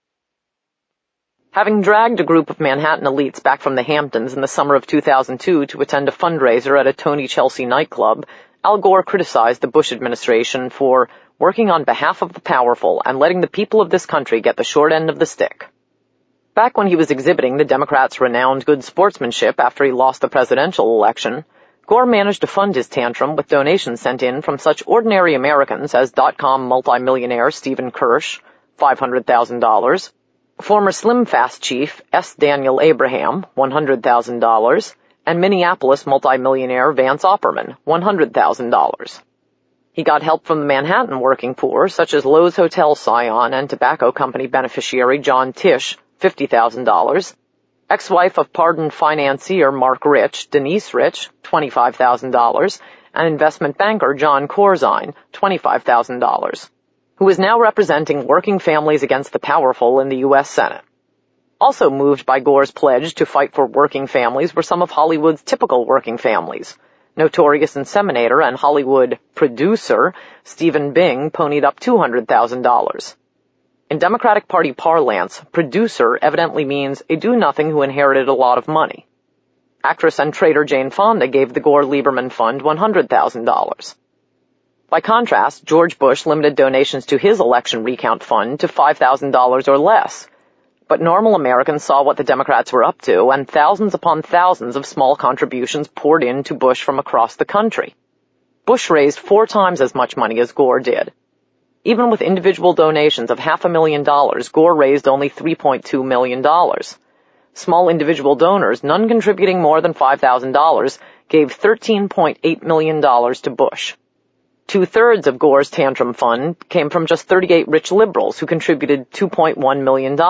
Having dragged a group of Manhattan elites back from the Hamptons in the summer of 2002 to attend a fundraiser at a Tony Chelsea nightclub, Al Gore criticized the Bush administration for working on behalf of the powerful and letting the people of this country get the short end of the stick. Back when he was exhibiting the Democrats' renowned good sportsmanship after he lost the presidential election, Gore managed to fund his tantrum with donations sent in from such ordinary Americans as dot-com multimillionaire Stephen Kirsch, $500,000, former Slim Fast chief S. Daniel Abraham, $100,000, and Minneapolis multimillionaire Vance Opperman, $100,000. He got help from the Manhattan working poor, such as Lowe's Hotel scion and tobacco company beneficiary John Tisch, $50,000, ex-wife of pardoned financier Mark Rich, Denise Rich, $25,000, and investment banker John Corzine, $25,000, who is now representing working families against the powerful in the U.S. Senate. Also moved by Gore's pledge to fight for working families were some of Hollywood's typical working families. Notorious inseminator and Hollywood producer Stephen Bing ponied up $200,000. In Democratic Party parlance, producer evidently means a do-nothing who inherited a lot of money. Actress and trader Jane Fonda gave the Gore-Lieberman Fund $100,000. By contrast, George Bush limited donations to his election recount fund to $5,000 or less. But normal Americans saw what the Democrats were up to, and thousands upon thousands of small contributions poured in to Bush from across the country. Bush raised 4 times as much money as Gore did. Even with individual donations of $500,000, Gore raised only $3.2 million. Small individual donors, none contributing more than $5,000, gave $13.8 million to Bush. 2/3 of Gore's tantrum fund came from just 38 rich liberals who contributed $2.1 million.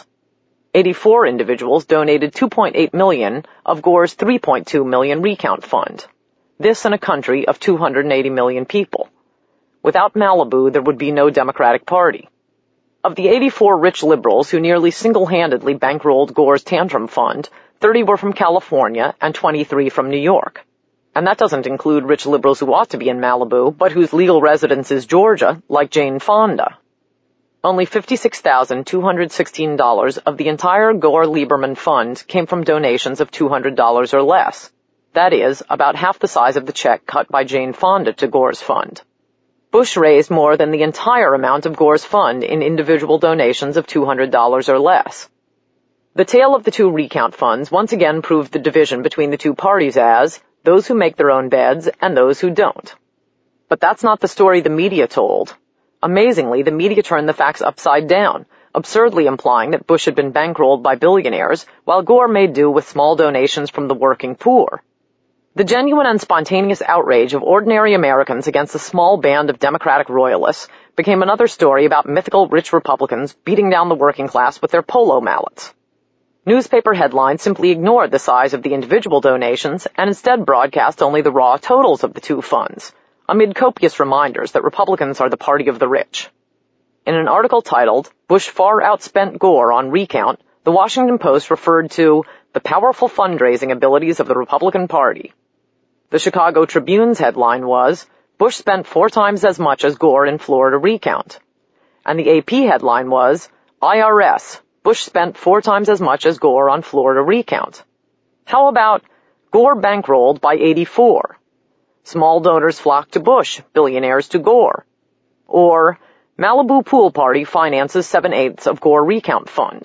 84 individuals donated $2.8 million of Gore's $3.2 million recount fund. This in a country of 280 million people. Without Malibu, there would be no Democratic Party. Of the 84 rich liberals who nearly single-handedly bankrolled Gore's tantrum fund, 30 were from California and 23 from New York. And that doesn't include rich liberals who ought to be in Malibu, but whose legal residence is Georgia, like Jane Fonda. Only $56,216 of the entire Gore-Lieberman fund came from donations of $200 or less. That is, about half the size of the check cut by Jane Fonda to Gore's fund. Bush raised more than the entire amount of Gore's fund in individual donations of $200 or less. The tale of the 2 recount funds once again proved the division between the 2 parties as those who make their own beds and those who don't. But that's not the story the media told. Amazingly, the media turned the facts upside down, absurdly implying that Bush had been bankrolled by billionaires, while Gore made do with small donations from the working poor. The genuine and spontaneous outrage of ordinary Americans against a small band of Democratic royalists became another story about mythical rich Republicans beating down the working class with their polo mallets. Newspaper headlines simply ignored the size of the individual donations and instead broadcast only the raw totals of the 2 funds, amid copious reminders that Republicans are the party of the rich. In an article titled, "Bush Far Outspent Gore on Recount," the Washington Post referred to the powerful fundraising abilities of the Republican Party. The Chicago Tribune's headline was, "Bush spent 4 times as much as Gore in Florida recount." And the AP headline was, "IRS, Bush spent 4 times as much as Gore on Florida recount." How about Gore bankrolled by 84? Small donors flocked to Bush, billionaires to Gore. Or Malibu pool party finances 7/8 of Gore recount fund.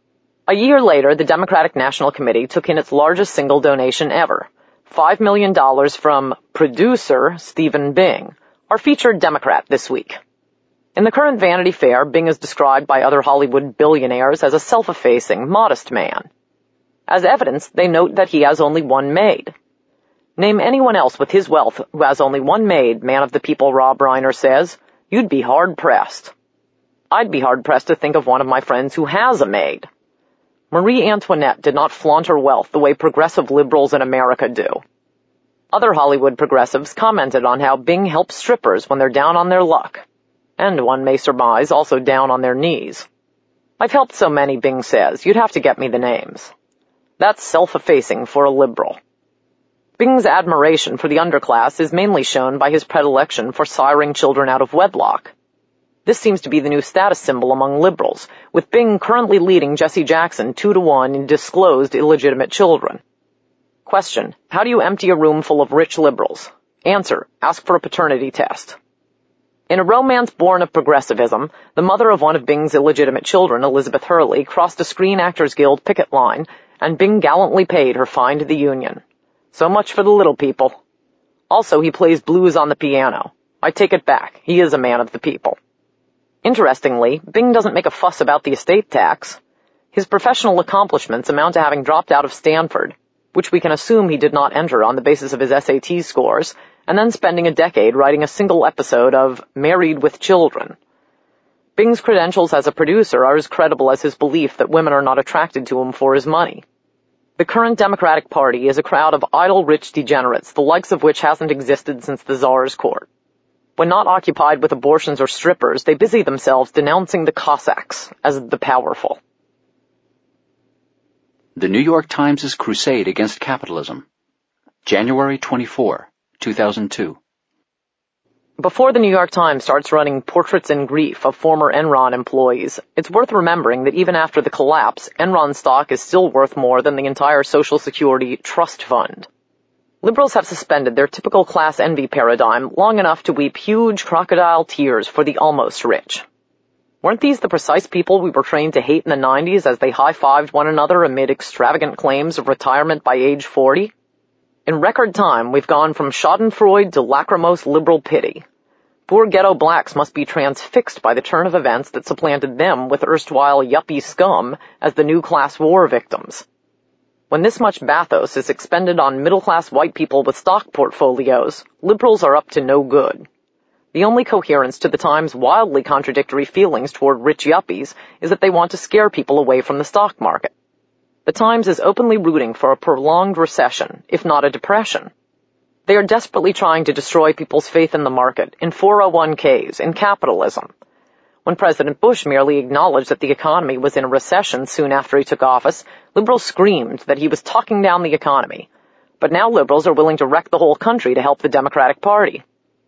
A year later, the Democratic National Committee took in its largest single donation ever, $5 million from producer Stephen Bing, our featured Democrat this week. In the current Vanity Fair, Bing is described by other Hollywood billionaires as a self-effacing, modest man. As evidence, they note that he has only 1 maid. Name anyone else with his wealth who has only 1 maid, man of the people Rob Reiner says, you'd be hard-pressed. I'd be hard-pressed to think of one of my friends who has a maid. Marie Antoinette did not flaunt her wealth the way progressive liberals in America do. Other Hollywood progressives commented on how Bing helps strippers when they're down on their luck. And one may surmise also down on their knees. I've helped so many, Bing says, you'd have to get me the names. That's self-effacing for a liberal. Bing's admiration for the underclass is mainly shown by his predilection for siring children out of wedlock. This seems to be the new status symbol among liberals, with Bing currently leading Jesse Jackson 2-1 in disclosed illegitimate children. Question: how do you empty a room full of rich liberals? Answer: ask for a paternity test. In a romance born of progressivism, the mother of one of Bing's illegitimate children, Elizabeth Hurley, crossed a Screen Actors Guild picket line, and Bing gallantly paid her fine to the union. So much for the little people. Also, he plays blues on the piano. I take it back. He is a man of the people. Interestingly, Bing doesn't make a fuss about the estate tax. His professional accomplishments amount to having dropped out of Stanford, which we can assume he did not enter on the basis of his SAT scores, and then spending a decade writing a single episode of Married with Children. Bing's credentials as a producer are as credible as his belief that women are not attracted to him for his money. The current Democratic Party is a crowd of idle rich degenerates, the likes of which hasn't existed since the Tsar's court. When not occupied with abortions or strippers, they busy themselves denouncing the Cossacks as the powerful. The New York Times' Crusade Against Capitalism. January 24, 2002. Before the New York Times starts running portraits in grief of former Enron employees, it's worth remembering that even after the collapse, Enron stock is still worth more than the entire Social Security trust fund. Liberals have suspended their typical class envy paradigm long enough to weep huge crocodile tears for the almost rich. Weren't these the precise people we were trained to hate in the 90s as they high-fived one another amid extravagant claims of retirement by age 40? In record time, we've gone from schadenfreude to lachrymose liberal pity. Poor ghetto blacks must be transfixed by the turn of events that supplanted them with erstwhile yuppie scum as the new class war victims. When this much bathos is expended on middle-class white people with stock portfolios, liberals are up to no good. The only coherence to the Times' wildly contradictory feelings toward rich yuppies is that they want to scare people away from the stock market. The Times is openly rooting for a prolonged recession, if not a depression. They are desperately trying to destroy people's faith in the market, in 401ks, in capitalism. When President Bush merely acknowledged that the economy was in a recession soon after he took office, liberals screamed that he was talking down the economy. But now liberals are willing to wreck the whole country to help the Democratic Party.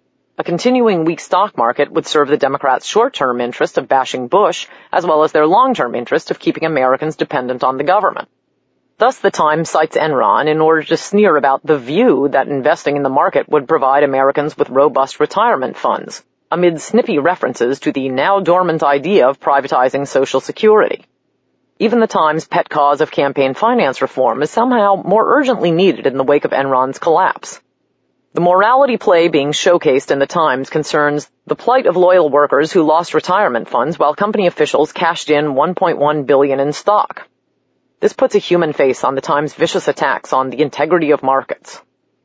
A continuing weak stock market would serve the Democrats' short-term interest of bashing Bush, as well as their long-term interest of keeping Americans dependent on the government. Thus, the Times cites Enron in order to sneer about the view that investing in the market would provide Americans with robust retirement funds, amid snippy references to the now-dormant idea of privatizing Social Security. Even the Times' pet cause of campaign finance reform is somehow more urgently needed in the wake of Enron's collapse. The morality play being showcased in the Times concerns the plight of loyal workers who lost retirement funds while company officials cashed in $1.1 billion in stock. This puts a human face on the Times' vicious attacks on the integrity of markets.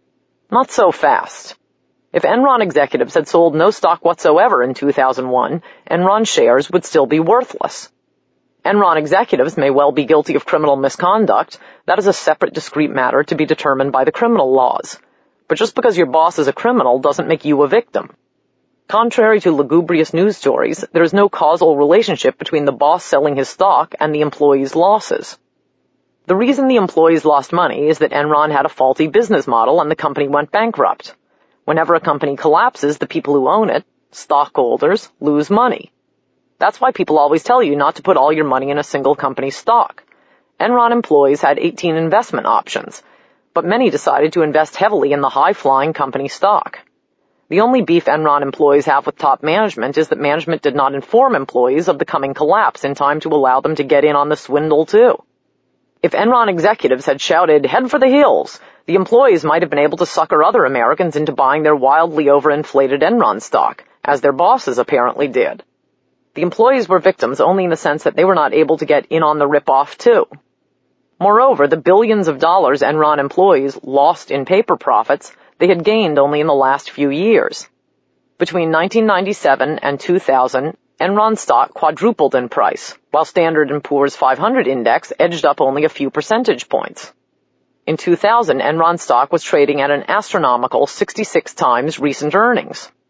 Not so fast. If Enron executives had sold no stock whatsoever in 2001, Enron shares would still be worthless. Enron executives may well be guilty of criminal misconduct. That is a separate, discrete matter to be determined by the criminal laws. But just because your boss is a criminal doesn't make you a victim. Contrary to lugubrious news stories, there is no causal relationship between the boss selling his stock and the employee's losses. The reason the employees lost money is that Enron had a faulty business model and the company went bankrupt. Whenever a company collapses, the people who own it, stockholders, lose money. That's why people always tell you not to put all your money in a single company's stock. Enron employees had 18 investment options, but many decided to invest heavily in the high-flying company stock. The only beef Enron employees have with top management is that management did not inform employees of the coming collapse in time to allow them to get in on the swindle too. If Enron executives had shouted, "Head for the hills," the employees might have been able to sucker other Americans into buying their wildly overinflated Enron stock, as their bosses apparently did. The employees were victims only in the sense that they were not able to get in on the rip-off too. Moreover, the billions of dollars Enron employees lost in paper profits, they had gained only in the last few years. Between 1997 and 2000, Enron stock quadrupled in price, while Standard & Poor's 500 index edged up only a few percentage points. In 2000, Enron stock was trading at an astronomical 66 times recent earnings.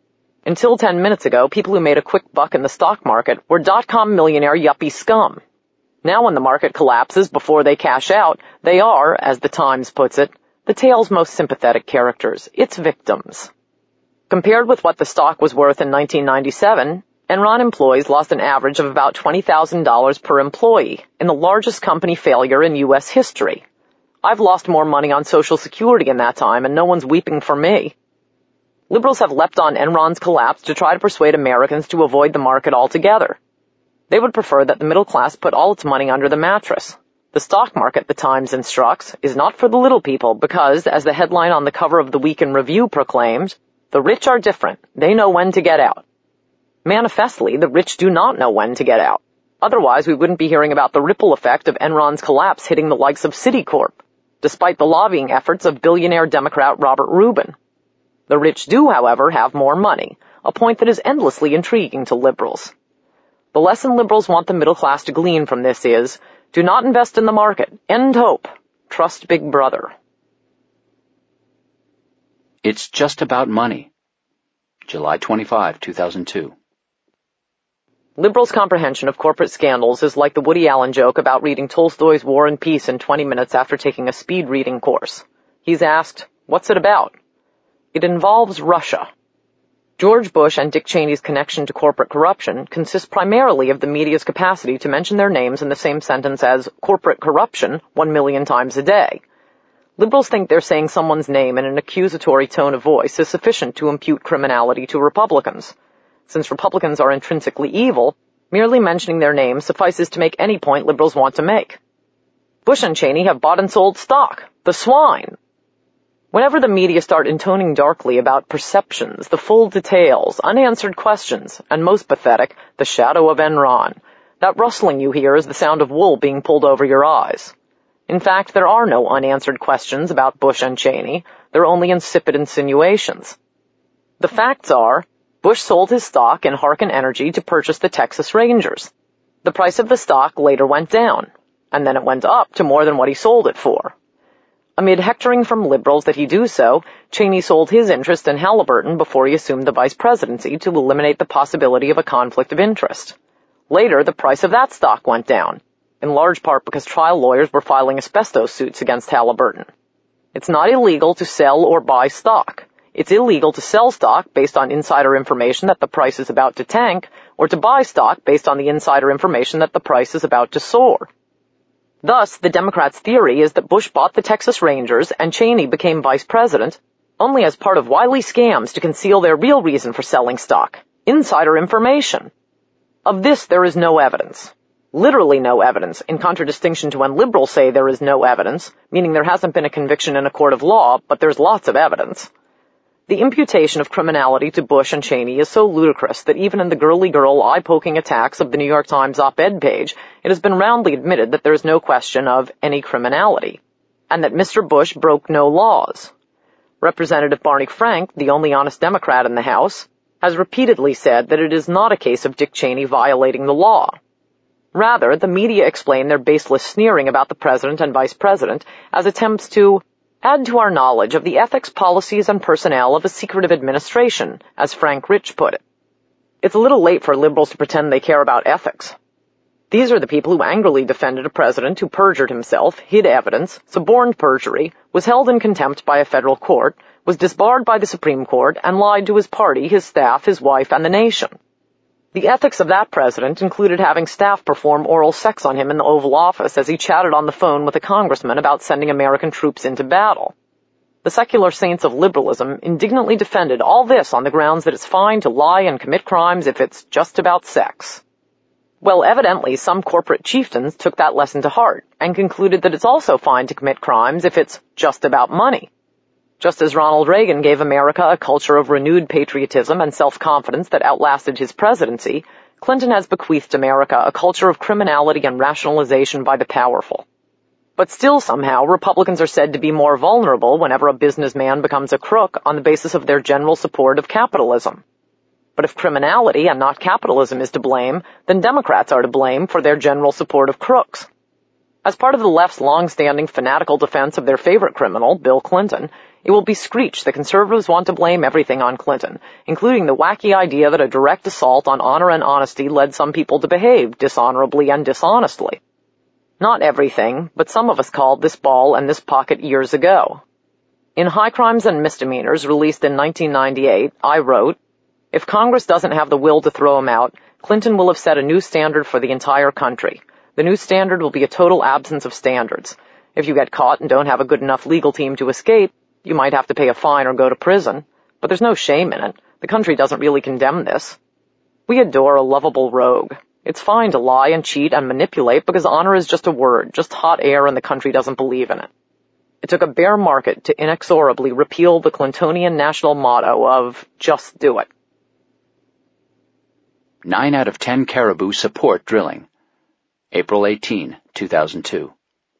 Until 10 minutes ago, people who made a quick buck in the stock market were dot-com millionaire yuppie scum. Now when the market collapses before they cash out, they are, as the Times puts it, the tale's most sympathetic characters, its victims. Compared with what the stock was worth in 1997, Enron employees lost an average of about $20,000 per employee in the largest company failure in U.S. history. I've lost more money on Social Security in that time, and no one's weeping for me. Liberals have leapt on Enron's collapse to try to persuade Americans to avoid the market altogether. They would prefer that the middle class put all its money under the mattress. The stock market, the Times instructs, is not for the little people because, as the headline on the cover of the Week in Review proclaims, the rich are different. They know when to get out. Manifestly, the rich do not know when to get out. Otherwise, we wouldn't be hearing about the ripple effect of Enron's collapse hitting the likes of Citicorp, despite the lobbying efforts of billionaire Democrat Robert Rubin. The rich do, however, have more money, a point that is endlessly intriguing to liberals. The lesson liberals want the middle class to glean from this is, do not invest in the market. End hope. Trust Big Brother. It's Just About Money. July 25, 2002. Liberals' comprehension of corporate scandals is like the Woody Allen joke about reading Tolstoy's War and Peace in 20 minutes after taking a speed reading course. He's asked, what's it about? It involves Russia. George Bush and Dick Cheney's connection to corporate corruption consists primarily of the media's capacity to mention their names in the same sentence as corporate corruption 1 million times a day. Liberals think they're saying someone's name in an accusatory tone of voice is sufficient to impute criminality to Republicans. Since Republicans are intrinsically evil, merely mentioning their name suffices to make any point liberals want to make. Bush and Cheney have bought and sold stock. The swine. Whenever the media start intoning darkly about perceptions, the full details, unanswered questions, and most pathetic, the shadow of Enron, that rustling you hear is the sound of wool being pulled over your eyes. In fact, there are no unanswered questions about Bush and Cheney. There are only insipid insinuations. The facts are, Bush sold his stock in Harken Energy to purchase the Texas Rangers. The price of the stock later went down, and then it went up to more than what he sold it for. Amid hectoring from liberals that he do so, Cheney sold his interest in Halliburton before he assumed the vice presidency to eliminate the possibility of a conflict of interest. Later, the price of that stock went down, in large part because trial lawyers were filing asbestos suits against Halliburton. It's not illegal to sell or buy stock. It's illegal to sell stock based on insider information that the price is about to tank, or to buy stock based on the insider information that the price is about to soar. Thus, the Democrats' theory is that Bush bought the Texas Rangers and Cheney became vice president only as part of wily scams to conceal their real reason for selling stock, insider information. Of this, there is no evidence. Literally no evidence, in contradistinction to when liberals say there is no evidence, meaning there hasn't been a conviction in a court of law, but there's lots of evidence. The imputation of criminality to Bush and Cheney is so ludicrous that even in the girly-girl, eye-poking attacks of the New York Times op-ed page, it has been roundly admitted that there is no question of any criminality, and that Mr. Bush broke no laws. Representative Barney Frank, the only honest Democrat in the House, has repeatedly said that it is not a case of Dick Cheney violating the law. Rather, the media explain their baseless sneering about the president and vice president as attempts to add to our knowledge of the ethics, policies, and personnel of a secretive administration, as Frank Rich put it. It's a little late for liberals to pretend they care about ethics. These are the people who angrily defended a president who perjured himself, hid evidence, suborned perjury, was held in contempt by a federal court, was disbarred by the Supreme Court, and lied to his party, his staff, his wife, and the nation. The ethics of that president included having staff perform oral sex on him in the Oval Office as he chatted on the phone with a congressman about sending American troops into battle. The secular saints of liberalism indignantly defended all this on the grounds that it's fine to lie and commit crimes if it's just about sex. Well, evidently, some corporate chieftains took that lesson to heart and concluded that it's also fine to commit crimes if it's just about money. Just as Ronald Reagan gave America a culture of renewed patriotism and self-confidence that outlasted his presidency, Clinton has bequeathed America a culture of criminality and rationalization by the powerful. But still somehow, Republicans are said to be more vulnerable whenever a businessman becomes a crook on the basis of their general support of capitalism. But if criminality and not capitalism is to blame, then Democrats are to blame for their general support of crooks. As part of the left's long-standing fanatical defense of their favorite criminal, Bill Clinton, It will be screeched that conservatives want to blame everything on Clinton, including the wacky idea that a direct assault on honor and honesty led some people to behave dishonorably and dishonestly. Not everything, but some of us called this ball and this pocket years ago. In High Crimes and Misdemeanors, released in 1998, I wrote, "If Congress doesn't have the will to throw him out, Clinton will have set a new standard for the entire country. The new standard will be a total absence of standards. If you get caught and don't have a good enough legal team to escape, you might have to pay a fine or go to prison. But there's no shame in it. The country doesn't really condemn this. We adore a lovable rogue. It's fine to lie and cheat and manipulate because honor is just a word, just hot air, and the country doesn't believe in it." It took a bear market to inexorably repeal the Clintonian national motto of just do it. 9 out of 10 Caribou support drilling. April 18, 2002.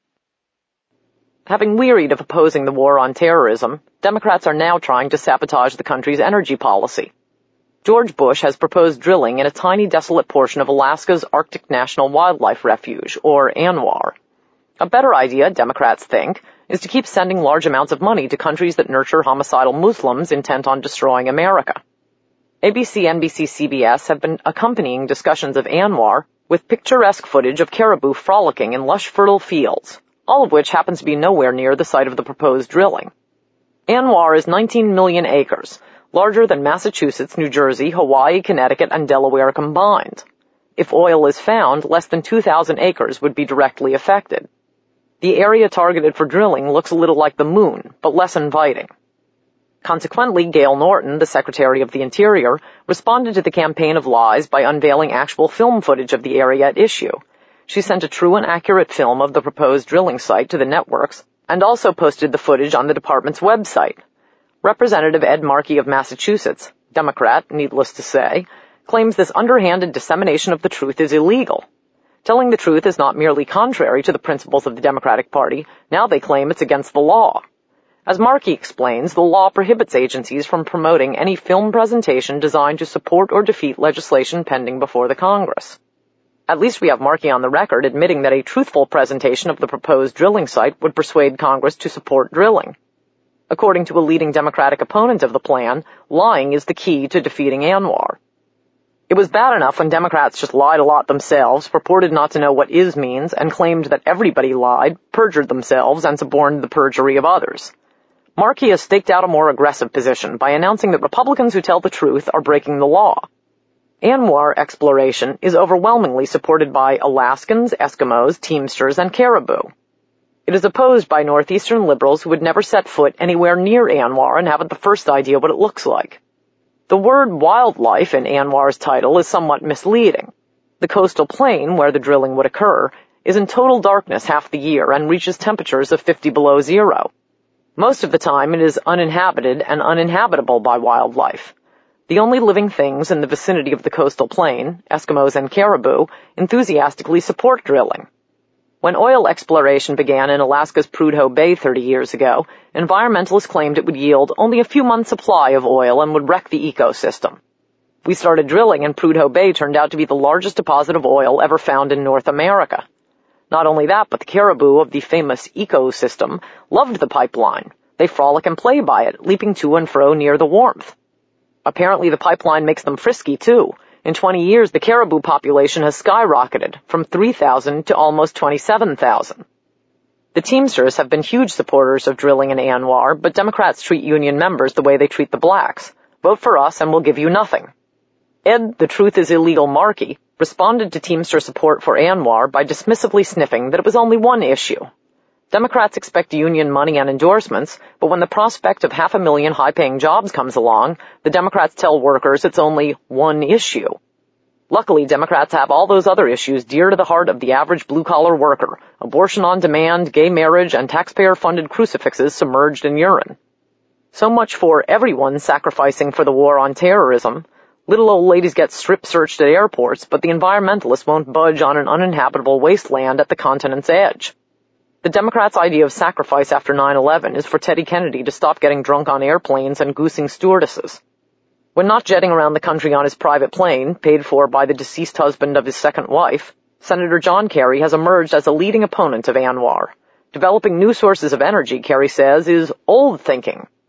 Having wearied of opposing the war on terrorism, Democrats are now trying to sabotage the country's energy policy. George Bush has proposed drilling in a tiny desolate portion of Alaska's Arctic National Wildlife Refuge, or ANWR. A better idea, Democrats think, is to keep sending large amounts of money to countries that nurture homicidal Muslims intent on destroying America. ABC, NBC, CBS have been accompanying discussions of ANWR with picturesque footage of caribou frolicking in lush fertile fields, all of which happens to be nowhere near the site of the proposed drilling. ANWR is 19 million acres, larger than Massachusetts, New Jersey, Hawaii, Connecticut, and Delaware combined. If oil is found, less than 2,000 acres would be directly affected. The area targeted for drilling looks a little like the moon, but less inviting. Consequently, Gail Norton, the Secretary of the Interior, responded to the campaign of lies by unveiling actual film footage of the area at issue. She sent a true and accurate film of the proposed drilling site to the networks and also posted the footage on the department's website. Representative Ed Markey of Massachusetts, Democrat, needless to say, claims this underhanded dissemination of the truth is illegal. Telling the truth is not merely contrary to the principles of the Democratic Party, now they claim it's against the law. As Markey explains, the law prohibits agencies from promoting any film presentation designed to support or defeat legislation pending before the Congress. At least we have Markey on the record admitting that a truthful presentation of the proposed drilling site would persuade Congress to support drilling. According to a leading Democratic opponent of the plan, lying is the key to defeating ANWR. It was bad enough when Democrats just lied a lot themselves, purported not to know what is means, and claimed that everybody lied, perjured themselves, and suborned the perjury of others. Markey has staked out a more aggressive position by announcing that Republicans who tell the truth are breaking the law. ANWR exploration is overwhelmingly supported by Alaskans, Eskimos, Teamsters, and Caribou. It is opposed by northeastern liberals who would never set foot anywhere near ANWR and haven't the first idea what it looks like. The word wildlife in ANWR's title is somewhat misleading. The coastal plain, where the drilling would occur, is in total darkness half the year and reaches temperatures of 50 below zero. Most of the time it is uninhabited and uninhabitable by wildlife. The only living things in the vicinity of the coastal plain, Eskimos and Caribou, enthusiastically support drilling. When oil exploration began in Alaska's Prudhoe Bay 30 years ago, environmentalists claimed it would yield only a few months' supply of oil and would wreck the ecosystem. We started drilling and Prudhoe Bay turned out to be the largest deposit of oil ever found in North America. Not only that, but the caribou of the famous ecosystem loved the pipeline. They frolic and play by it, leaping to and fro near the warmth. Apparently the pipeline makes them frisky, too. In 20 years, the caribou population has skyrocketed from 3,000 to almost 27,000. The Teamsters have been huge supporters of drilling in ANWR, but Democrats treat union members the way they treat the blacks. Vote for us and we'll give you nothing. Ed, the truth is illegal Markey, responded to Teamster support for ANWR by dismissively sniffing that it was only one issue. Democrats expect union money and endorsements, but when the prospect of 500,000 high-paying jobs comes along, the Democrats tell workers it's only one issue. Luckily, Democrats have all those other issues dear to the heart of the average blue-collar worker: abortion on demand, gay marriage, and taxpayer-funded crucifixes submerged in urine. So much for everyone sacrificing for the war on terrorism. Little old ladies get strip-searched at airports, but the environmentalists won't budge on an uninhabitable wasteland at the continent's edge. The Democrats' idea of sacrifice after 9/11 is for Teddy Kennedy to stop getting drunk on airplanes and goosing stewardesses. When not jetting around the country on his private plane, paid for by the deceased husband of his second wife, Senator John Kerry has emerged as a leading opponent of ANWR. Developing new sources of energy, Kerry says, is old thinking.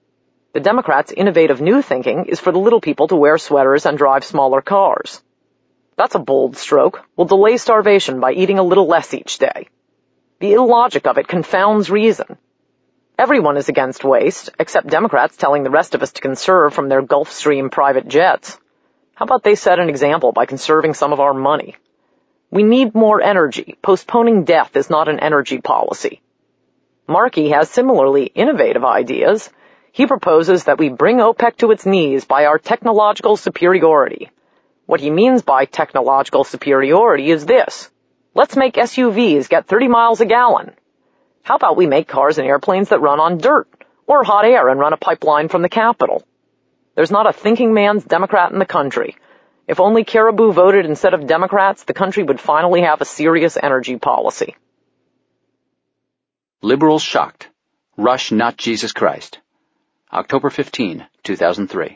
The Democrats' innovative new thinking is for the little people to wear sweaters and drive smaller cars. That's a bold stroke. We'll delay starvation by eating a little less each day. The illogic of it confounds reason. Everyone is against waste, except Democrats telling the rest of us to conserve from their Gulfstream private jets. How about they set an example by conserving some of our money? We need more energy. Postponing death is not an energy policy. Markey has similarly innovative ideas. He proposes that we bring OPEC to its knees by our technological superiority. What he means by technological superiority is this. Let's make SUVs get 30 miles a gallon. How about we make cars and airplanes that run on dirt, or hot air and run a pipeline from the Capitol? There's not a thinking man's Democrat in the country. If only Caribou voted instead of Democrats, the country would finally have a serious energy policy. Liberals shocked. Rush not Jesus Christ. October 15, 2003.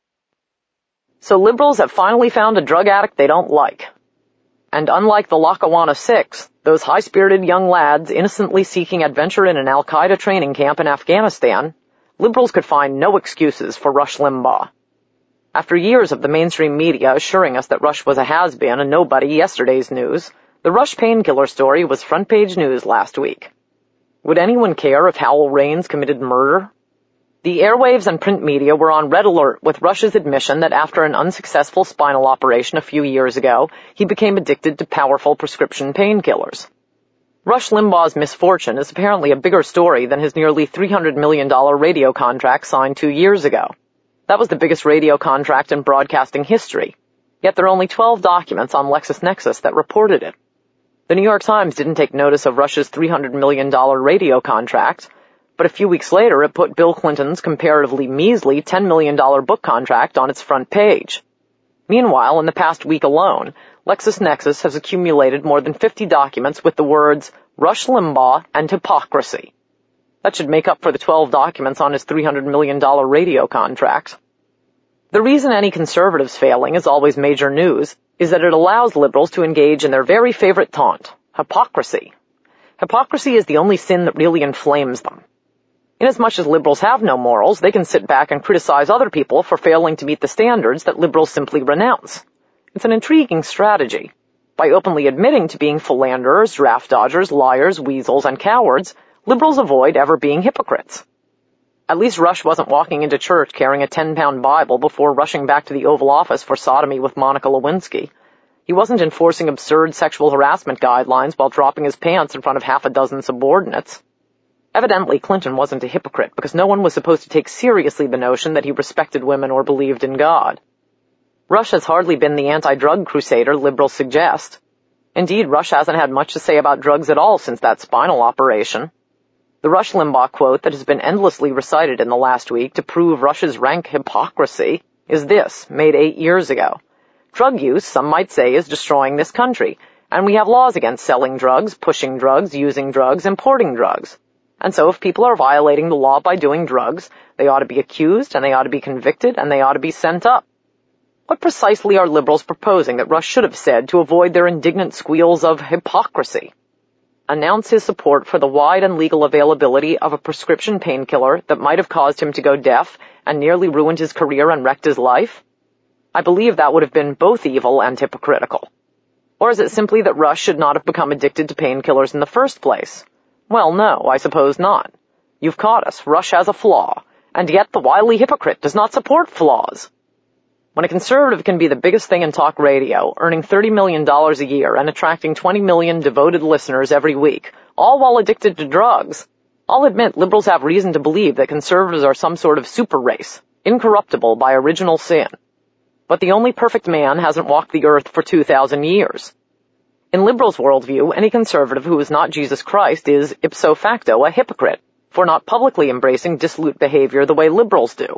So liberals have finally found a drug addict they don't like. And unlike the Lackawanna Six, those high-spirited young lads innocently seeking adventure in an al-Qaeda training camp in Afghanistan, liberals could find no excuses for Rush Limbaugh. After years of the mainstream media assuring us that Rush was a has-been and nobody yesterday's news, the Rush painkiller story was front-page news last week. Would anyone care if Howell Raines committed murder? The airwaves and print media were on red alert with Rush's admission that after an unsuccessful spinal operation a few years ago, he became addicted to powerful prescription painkillers. Rush Limbaugh's misfortune is apparently a bigger story than his nearly $300 million radio contract signed 2 years ago. That was the biggest radio contract in broadcasting history. Yet there are only 12 documents on LexisNexis that reported it. The New York Times didn't take notice of Rush's $300 million radio contract, but a few weeks later it put Bill Clinton's comparatively measly $10 million book contract on its front page. Meanwhile, in the past week alone, LexisNexis has accumulated more than 50 documents with the words Rush Limbaugh and hypocrisy. That should make up for the 12 documents on his $300 million radio contract. The reason any conservative's failing is always major news is that it allows liberals to engage in their very favorite taunt, hypocrisy. Hypocrisy is the only sin that really inflames them. Inasmuch as liberals have no morals, they can sit back and criticize other people for failing to meet the standards that liberals simply renounce. It's an intriguing strategy. By openly admitting to being philanderers, draft dodgers, liars, weasels, and cowards, liberals avoid ever being hypocrites. At least Rush wasn't walking into church carrying a 10-pound Bible before rushing back to the Oval Office for sodomy with Monica Lewinsky. He wasn't enforcing absurd sexual harassment guidelines while dropping his pants in front of half a dozen subordinates. Evidently, Clinton wasn't a hypocrite because no one was supposed to take seriously the notion that he respected women or believed in God. Rush has hardly been the anti-drug crusader liberals suggest. Indeed, Rush hasn't had much to say about drugs at all since that spinal operation. The Rush Limbaugh quote that has been endlessly recited in the last week to prove Rush's rank hypocrisy is this, made 8 years ago. Drug use, some might say, is destroying this country, and we have laws against selling drugs, pushing drugs, using drugs, importing drugs. And so if people are violating the law by doing drugs, they ought to be accused, and they ought to be convicted, and they ought to be sent up. What precisely are liberals proposing that Rush should have said to avoid their indignant squeals of hypocrisy? Announce his support for the wide and legal availability of a prescription painkiller that might have caused him to go deaf and nearly ruined his career and wrecked his life? I believe that would have been both evil and hypocritical. Or is it simply that Rush should not have become addicted to painkillers in the first place? Well, no, I suppose not. You've caught us. Rush has a flaw. And yet the wily hypocrite does not support flaws. When a conservative can be the biggest thing in talk radio, earning $30 million a year and attracting 20 million devoted listeners every week, all while addicted to drugs, I'll admit liberals have reason to believe that conservatives are some sort of super race, incorruptible by original sin. But the only perfect man hasn't walked the earth for 2,000 years. In liberals' worldview, any conservative who is not Jesus Christ is, ipso facto, a hypocrite for not publicly embracing dissolute behavior the way liberals do.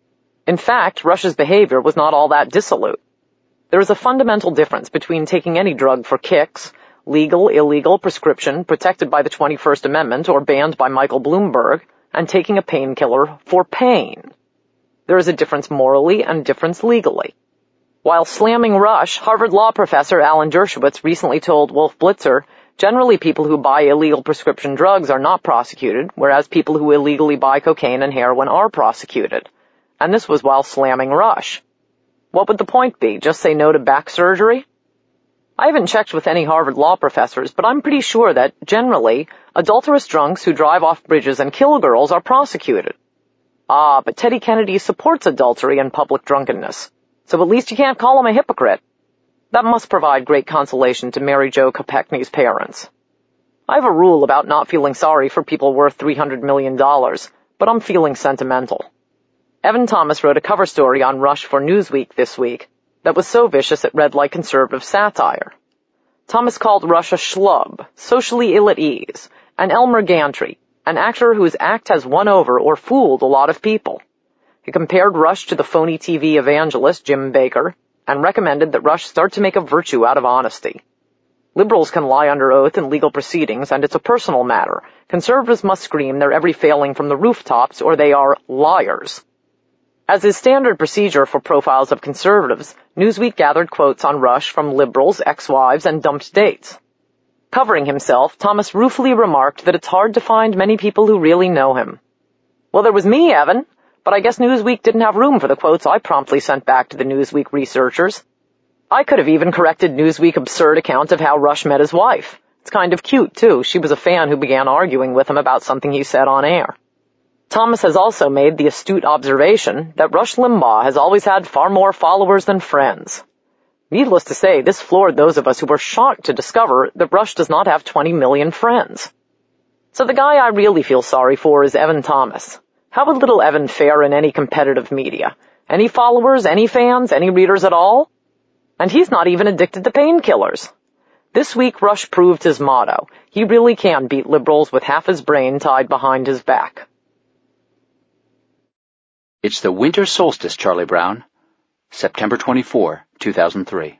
In fact, Rush's behavior was not all that dissolute. There is a fundamental difference between taking any drug for kicks, legal, illegal, prescription, protected by the 21st Amendment or banned by Michael Bloomberg, and taking a painkiller for pain. There is a difference morally and difference legally. While slamming Rush, Harvard law professor Alan Dershowitz recently told Wolf Blitzer, generally people who buy illegal prescription drugs are not prosecuted, whereas people who illegally buy cocaine and heroin are prosecuted. And this was while slamming Rush. What would the point be? Just say no to back surgery? I haven't checked with any Harvard law professors, but I'm pretty sure that, generally, adulterous drunks who drive off bridges and kill girls are prosecuted. Ah, but Teddy Kennedy supports adultery and public drunkenness, so at least you can't call him a hypocrite. That must provide great consolation to Mary Jo Kopechne's parents. I have a rule about not feeling sorry for people worth $300 million, but I'm feeling sentimental. Evan Thomas wrote a cover story on Rush for Newsweek this week that was so vicious it read like conservative satire. Thomas called Rush a schlub, socially ill at ease, an Elmer Gantry, an actor whose act has won over or fooled a lot of people. He compared Rush to the phony TV evangelist Jim Bakker and recommended that Rush start to make a virtue out of honesty. Liberals can lie under oath in legal proceedings, and it's a personal matter. Conservatives must scream their every failing from the rooftops, or they are liars. As is standard procedure for profiles of conservatives, Newsweek gathered quotes on Rush from liberals, ex-wives, and dumped dates. Covering himself, Thomas ruefully remarked that it's hard to find many people who really know him. Well, there was me, Evan, but I guess Newsweek didn't have room for the quotes I promptly sent back to the Newsweek researchers. I could have even corrected Newsweek's absurd account of how Rush met his wife. It's kind of cute, too. She was a fan who began arguing with him about something he said on air. Thomas has also made the astute observation that Rush Limbaugh has always had far more followers than friends. Needless to say, this floored those of us who were shocked to discover that Rush does not have 20 million friends. So the guy I really feel sorry for is Evan Thomas. How would little Evan fare in any competitive media? Any followers, any fans, any readers at all? And he's not even addicted to painkillers. This week, Rush proved his motto. He really can beat liberals with half his brain tied behind his back. It's the winter solstice, Charlie Brown. September 24, 2003.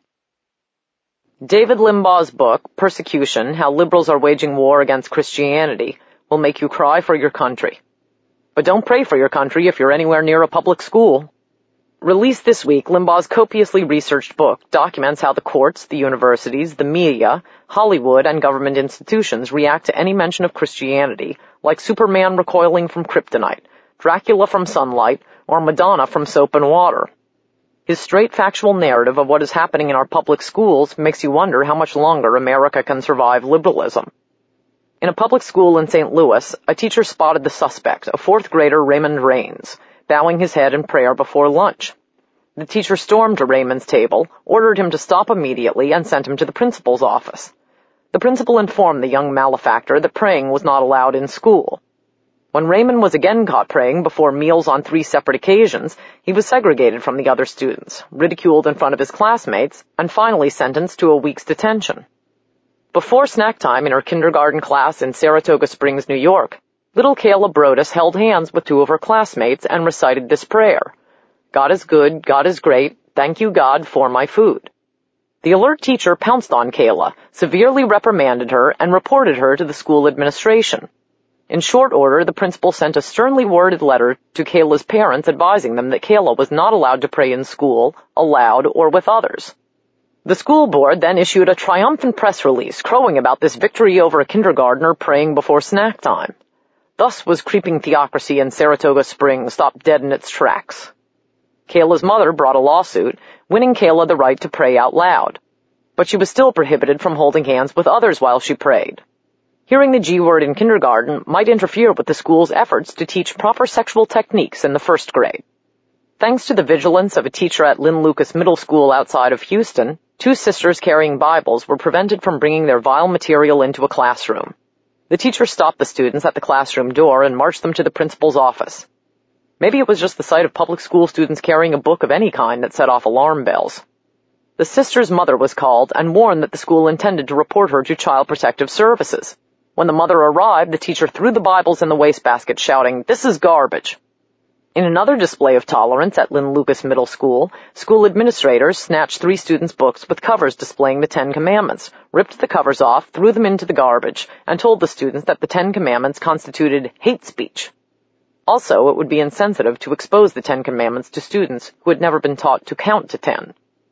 David Limbaugh's book, Persecution, How Liberals Are Waging War Against Christianity, will make you cry for your country. But don't pray for your country if you're anywhere near a public school. Released this week, Limbaugh's copiously researched book documents how the courts, the universities, the media, Hollywood, and government institutions react to any mention of Christianity, like Superman recoiling from kryptonite, Dracula from sunlight, or Madonna from soap and water. His straight factual narrative of what is happening in our public schools makes you wonder how much longer America can survive liberalism. In a public school in St. Louis, a teacher spotted the suspect, a fourth grader Raymond Raines, bowing his head in prayer before lunch. The teacher stormed to Raymond's table, ordered him to stop immediately, and sent him to the principal's office. The principal informed the young malefactor that praying was not allowed in school. When Raymond was again caught praying before meals on 3 separate occasions, he was segregated from the other students, ridiculed in front of his classmates, and finally sentenced to a week's detention. Before snack time in her kindergarten class in Saratoga Springs, New York, little Kayla Brodus held hands with 2 of her classmates and recited this prayer: God is good, God is great, thank you God for my food. The alert teacher pounced on Kayla, severely reprimanded her, and reported her to the school administration. In short order, the principal sent a sternly worded letter to Kayla's parents advising them that Kayla was not allowed to pray in school, aloud, or with others. The school board then issued a triumphant press release crowing about this victory over a kindergartner praying before snack time. Thus was creeping theocracy in Saratoga Springs stopped dead in its tracks. Kayla's mother brought a lawsuit, winning Kayla the right to pray out loud. But she was still prohibited from holding hands with others while she prayed. Hearing the G word in kindergarten might interfere with the school's efforts to teach proper sexual techniques in the 1st grade. Thanks to the vigilance of a teacher at Lynn Lucas Middle School outside of Houston, 2 sisters carrying Bibles were prevented from bringing their vile material into a classroom. The teacher stopped the students at the classroom door and marched them to the principal's office. Maybe it was just the sight of public school students carrying a book of any kind that set off alarm bells. The sister's mother was called and warned that the school intended to report her to Child Protective Services. When the mother arrived, the teacher threw the Bibles in the wastebasket, shouting, "This is garbage." In another display of tolerance at Lynn Lucas Middle School, school administrators snatched 3 students' books with covers displaying the 10 Commandments, ripped the covers off, threw them into the garbage, and told the students that the 10 Commandments constituted hate speech. Also, it would be insensitive to expose the 10 Commandments to students who had never been taught to count to 10.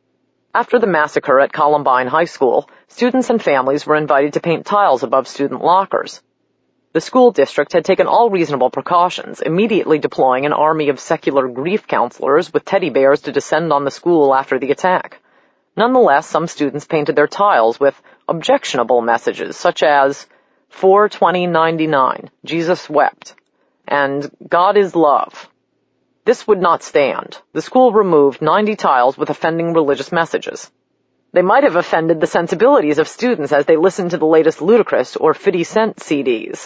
After the massacre at Columbine High School, students and families were invited to paint tiles above student lockers. The school district had taken all reasonable precautions, immediately deploying an army of secular grief counselors with teddy bears to descend on the school after the attack. Nonetheless, some students painted their tiles with objectionable messages such as 4/20/99, Jesus wept, and God is love. This would not stand. The school removed 90 tiles with offending religious messages. They might have offended the sensibilities of students as they listened to the latest Ludacris or 50 Cent CDs.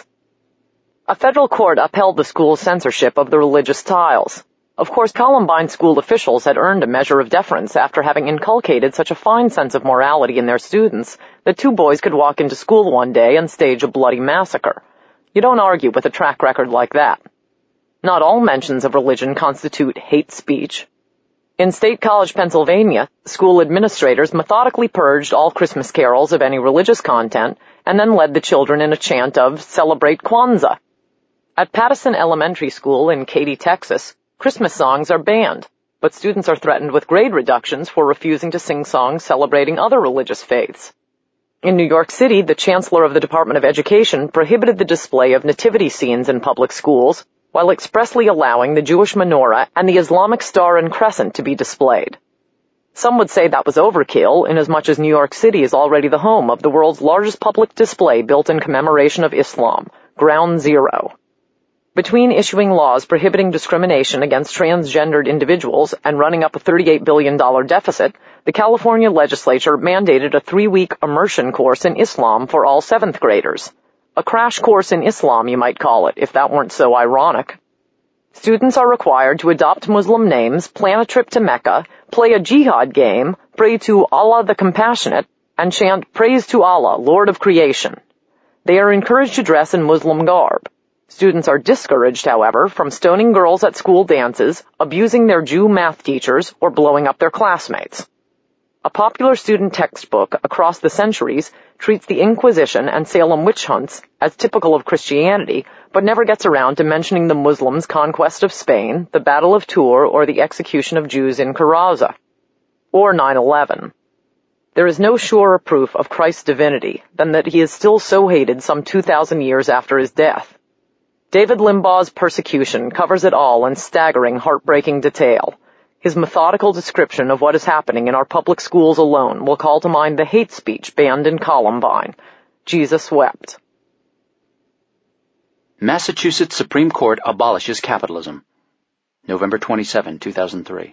A federal court upheld the school's censorship of the religious tiles. Of course, Columbine school officials had earned a measure of deference after having inculcated such a fine sense of morality in their students that 2 boys could walk into school one day and stage a bloody massacre. You don't argue with a track record like that. Not all mentions of religion constitute hate speech. In State College, Pennsylvania, school administrators methodically purged all Christmas carols of any religious content and then led the children in a chant of "Celebrate Kwanzaa." At Pattison Elementary School in Katy, Texas, Christmas songs are banned, but students are threatened with grade reductions for refusing to sing songs celebrating other religious faiths. In New York City, the Chancellor of the Department of Education prohibited the display of nativity scenes in public schools, while expressly allowing the Jewish menorah and the Islamic star and crescent to be displayed. Some would say that was overkill, inasmuch as New York City is already the home of the world's largest public display built in commemoration of Islam, Ground Zero. Between issuing laws prohibiting discrimination against transgendered individuals and running up a $38 billion deficit, the California legislature mandated a 3-week immersion course in Islam for all 7th graders. A crash course in Islam, you might call it, if that weren't so ironic. Students are required to adopt Muslim names, plan a trip to Mecca, play a jihad game, pray to Allah the Compassionate, and chant "Praise to Allah, Lord of Creation." They are encouraged to dress in Muslim garb. Students are discouraged, however, from stoning girls at school dances, abusing their Jew math teachers, or blowing up their classmates. A popular student textbook across the centuries treats the Inquisition and Salem witch hunts as typical of Christianity, but never gets around to mentioning the Muslims' conquest of Spain, the Battle of Tours, or the execution of Jews in Karaza. Or 9/11. There is no surer proof of Christ's divinity than that he is still so hated some 2,000 years after his death. David Limbaugh's Persecution covers it all in staggering, heartbreaking detail. His methodical description of what is happening in our public schools alone will call to mind the hate speech banned in Columbine. Jesus wept. Massachusetts Supreme Court abolishes capitalism. November 27, 2003.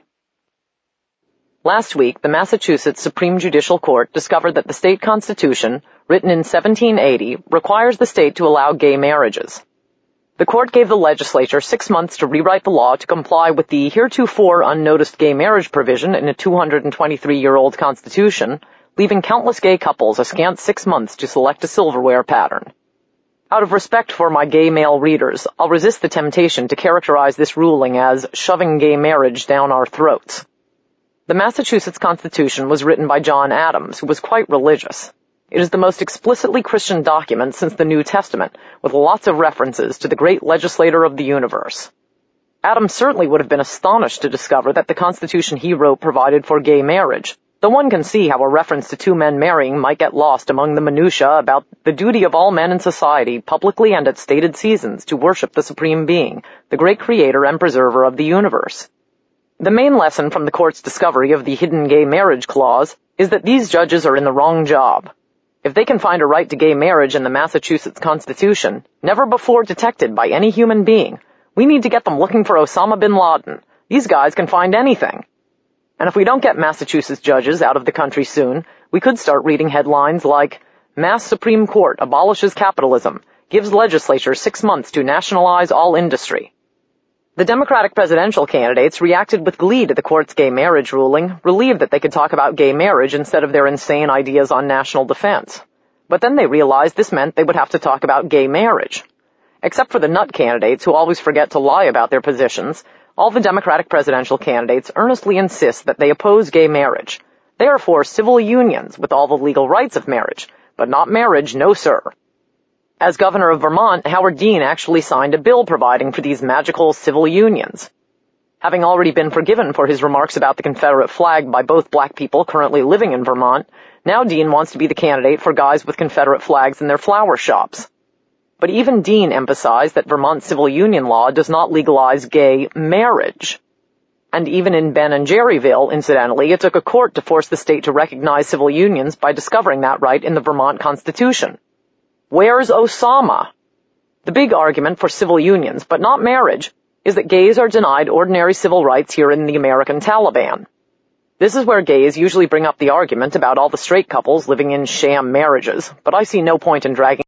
Last week, the Massachusetts Supreme Judicial Court discovered that the state constitution, written in 1780, requires the state to allow gay marriages. The court gave the legislature 6 months to rewrite the law to comply with the heretofore unnoticed gay marriage provision in a 223-year-old constitution, leaving countless gay couples a scant 6 months to select a silverware pattern. Out of respect for my gay male readers, I'll resist the temptation to characterize this ruling as shoving gay marriage down our throats. The Massachusetts Constitution was written by John Adams, who was quite religious. It is the most explicitly Christian document since the New Testament, with lots of references to the great legislator of the universe. Adams certainly would have been astonished to discover that the Constitution he wrote provided for gay marriage, though one can see how a reference to 2 men marrying might get lost among the minutiae about the duty of all men in society, publicly and at stated seasons, to worship the Supreme Being, the great creator and preserver of the universe. The main lesson from the court's discovery of the hidden gay marriage clause is that these judges are in the wrong job. If they can find a right to gay marriage in the Massachusetts Constitution, never before detected by any human being, we need to get them looking for Osama bin Laden. These guys can find anything. And if we don't get Massachusetts judges out of the country soon, we could start reading headlines like, Mass Supreme Court abolishes capitalism, gives legislature 6 months to nationalize all industry. The Democratic presidential candidates reacted with glee to the court's gay marriage ruling, relieved that they could talk about gay marriage instead of their insane ideas on national defense. But then they realized this meant they would have to talk about gay marriage. Except for the nut candidates who always forget to lie about their positions, all the Democratic presidential candidates earnestly insist that they oppose gay marriage. They are for civil unions with all the legal rights of marriage, but not marriage, no sir. As governor of Vermont, Howard Dean actually signed a bill providing for these magical civil unions. Having already been forgiven for his remarks about the Confederate flag by both black people currently living in Vermont, now Dean wants to be the candidate for guys with Confederate flags in their flower shops. But even Dean emphasized that Vermont's civil union law does not legalize gay marriage. And even in Ben and Jerryville, incidentally, it took a court to force the state to recognize civil unions by discovering that right in the Vermont Constitution. Where's Osama? The big argument for civil unions, but not marriage, is that gays are denied ordinary civil rights here in the American Taliban. This is where gays usually bring up the argument about all the straight couples living in sham marriages, but I see no point in dragging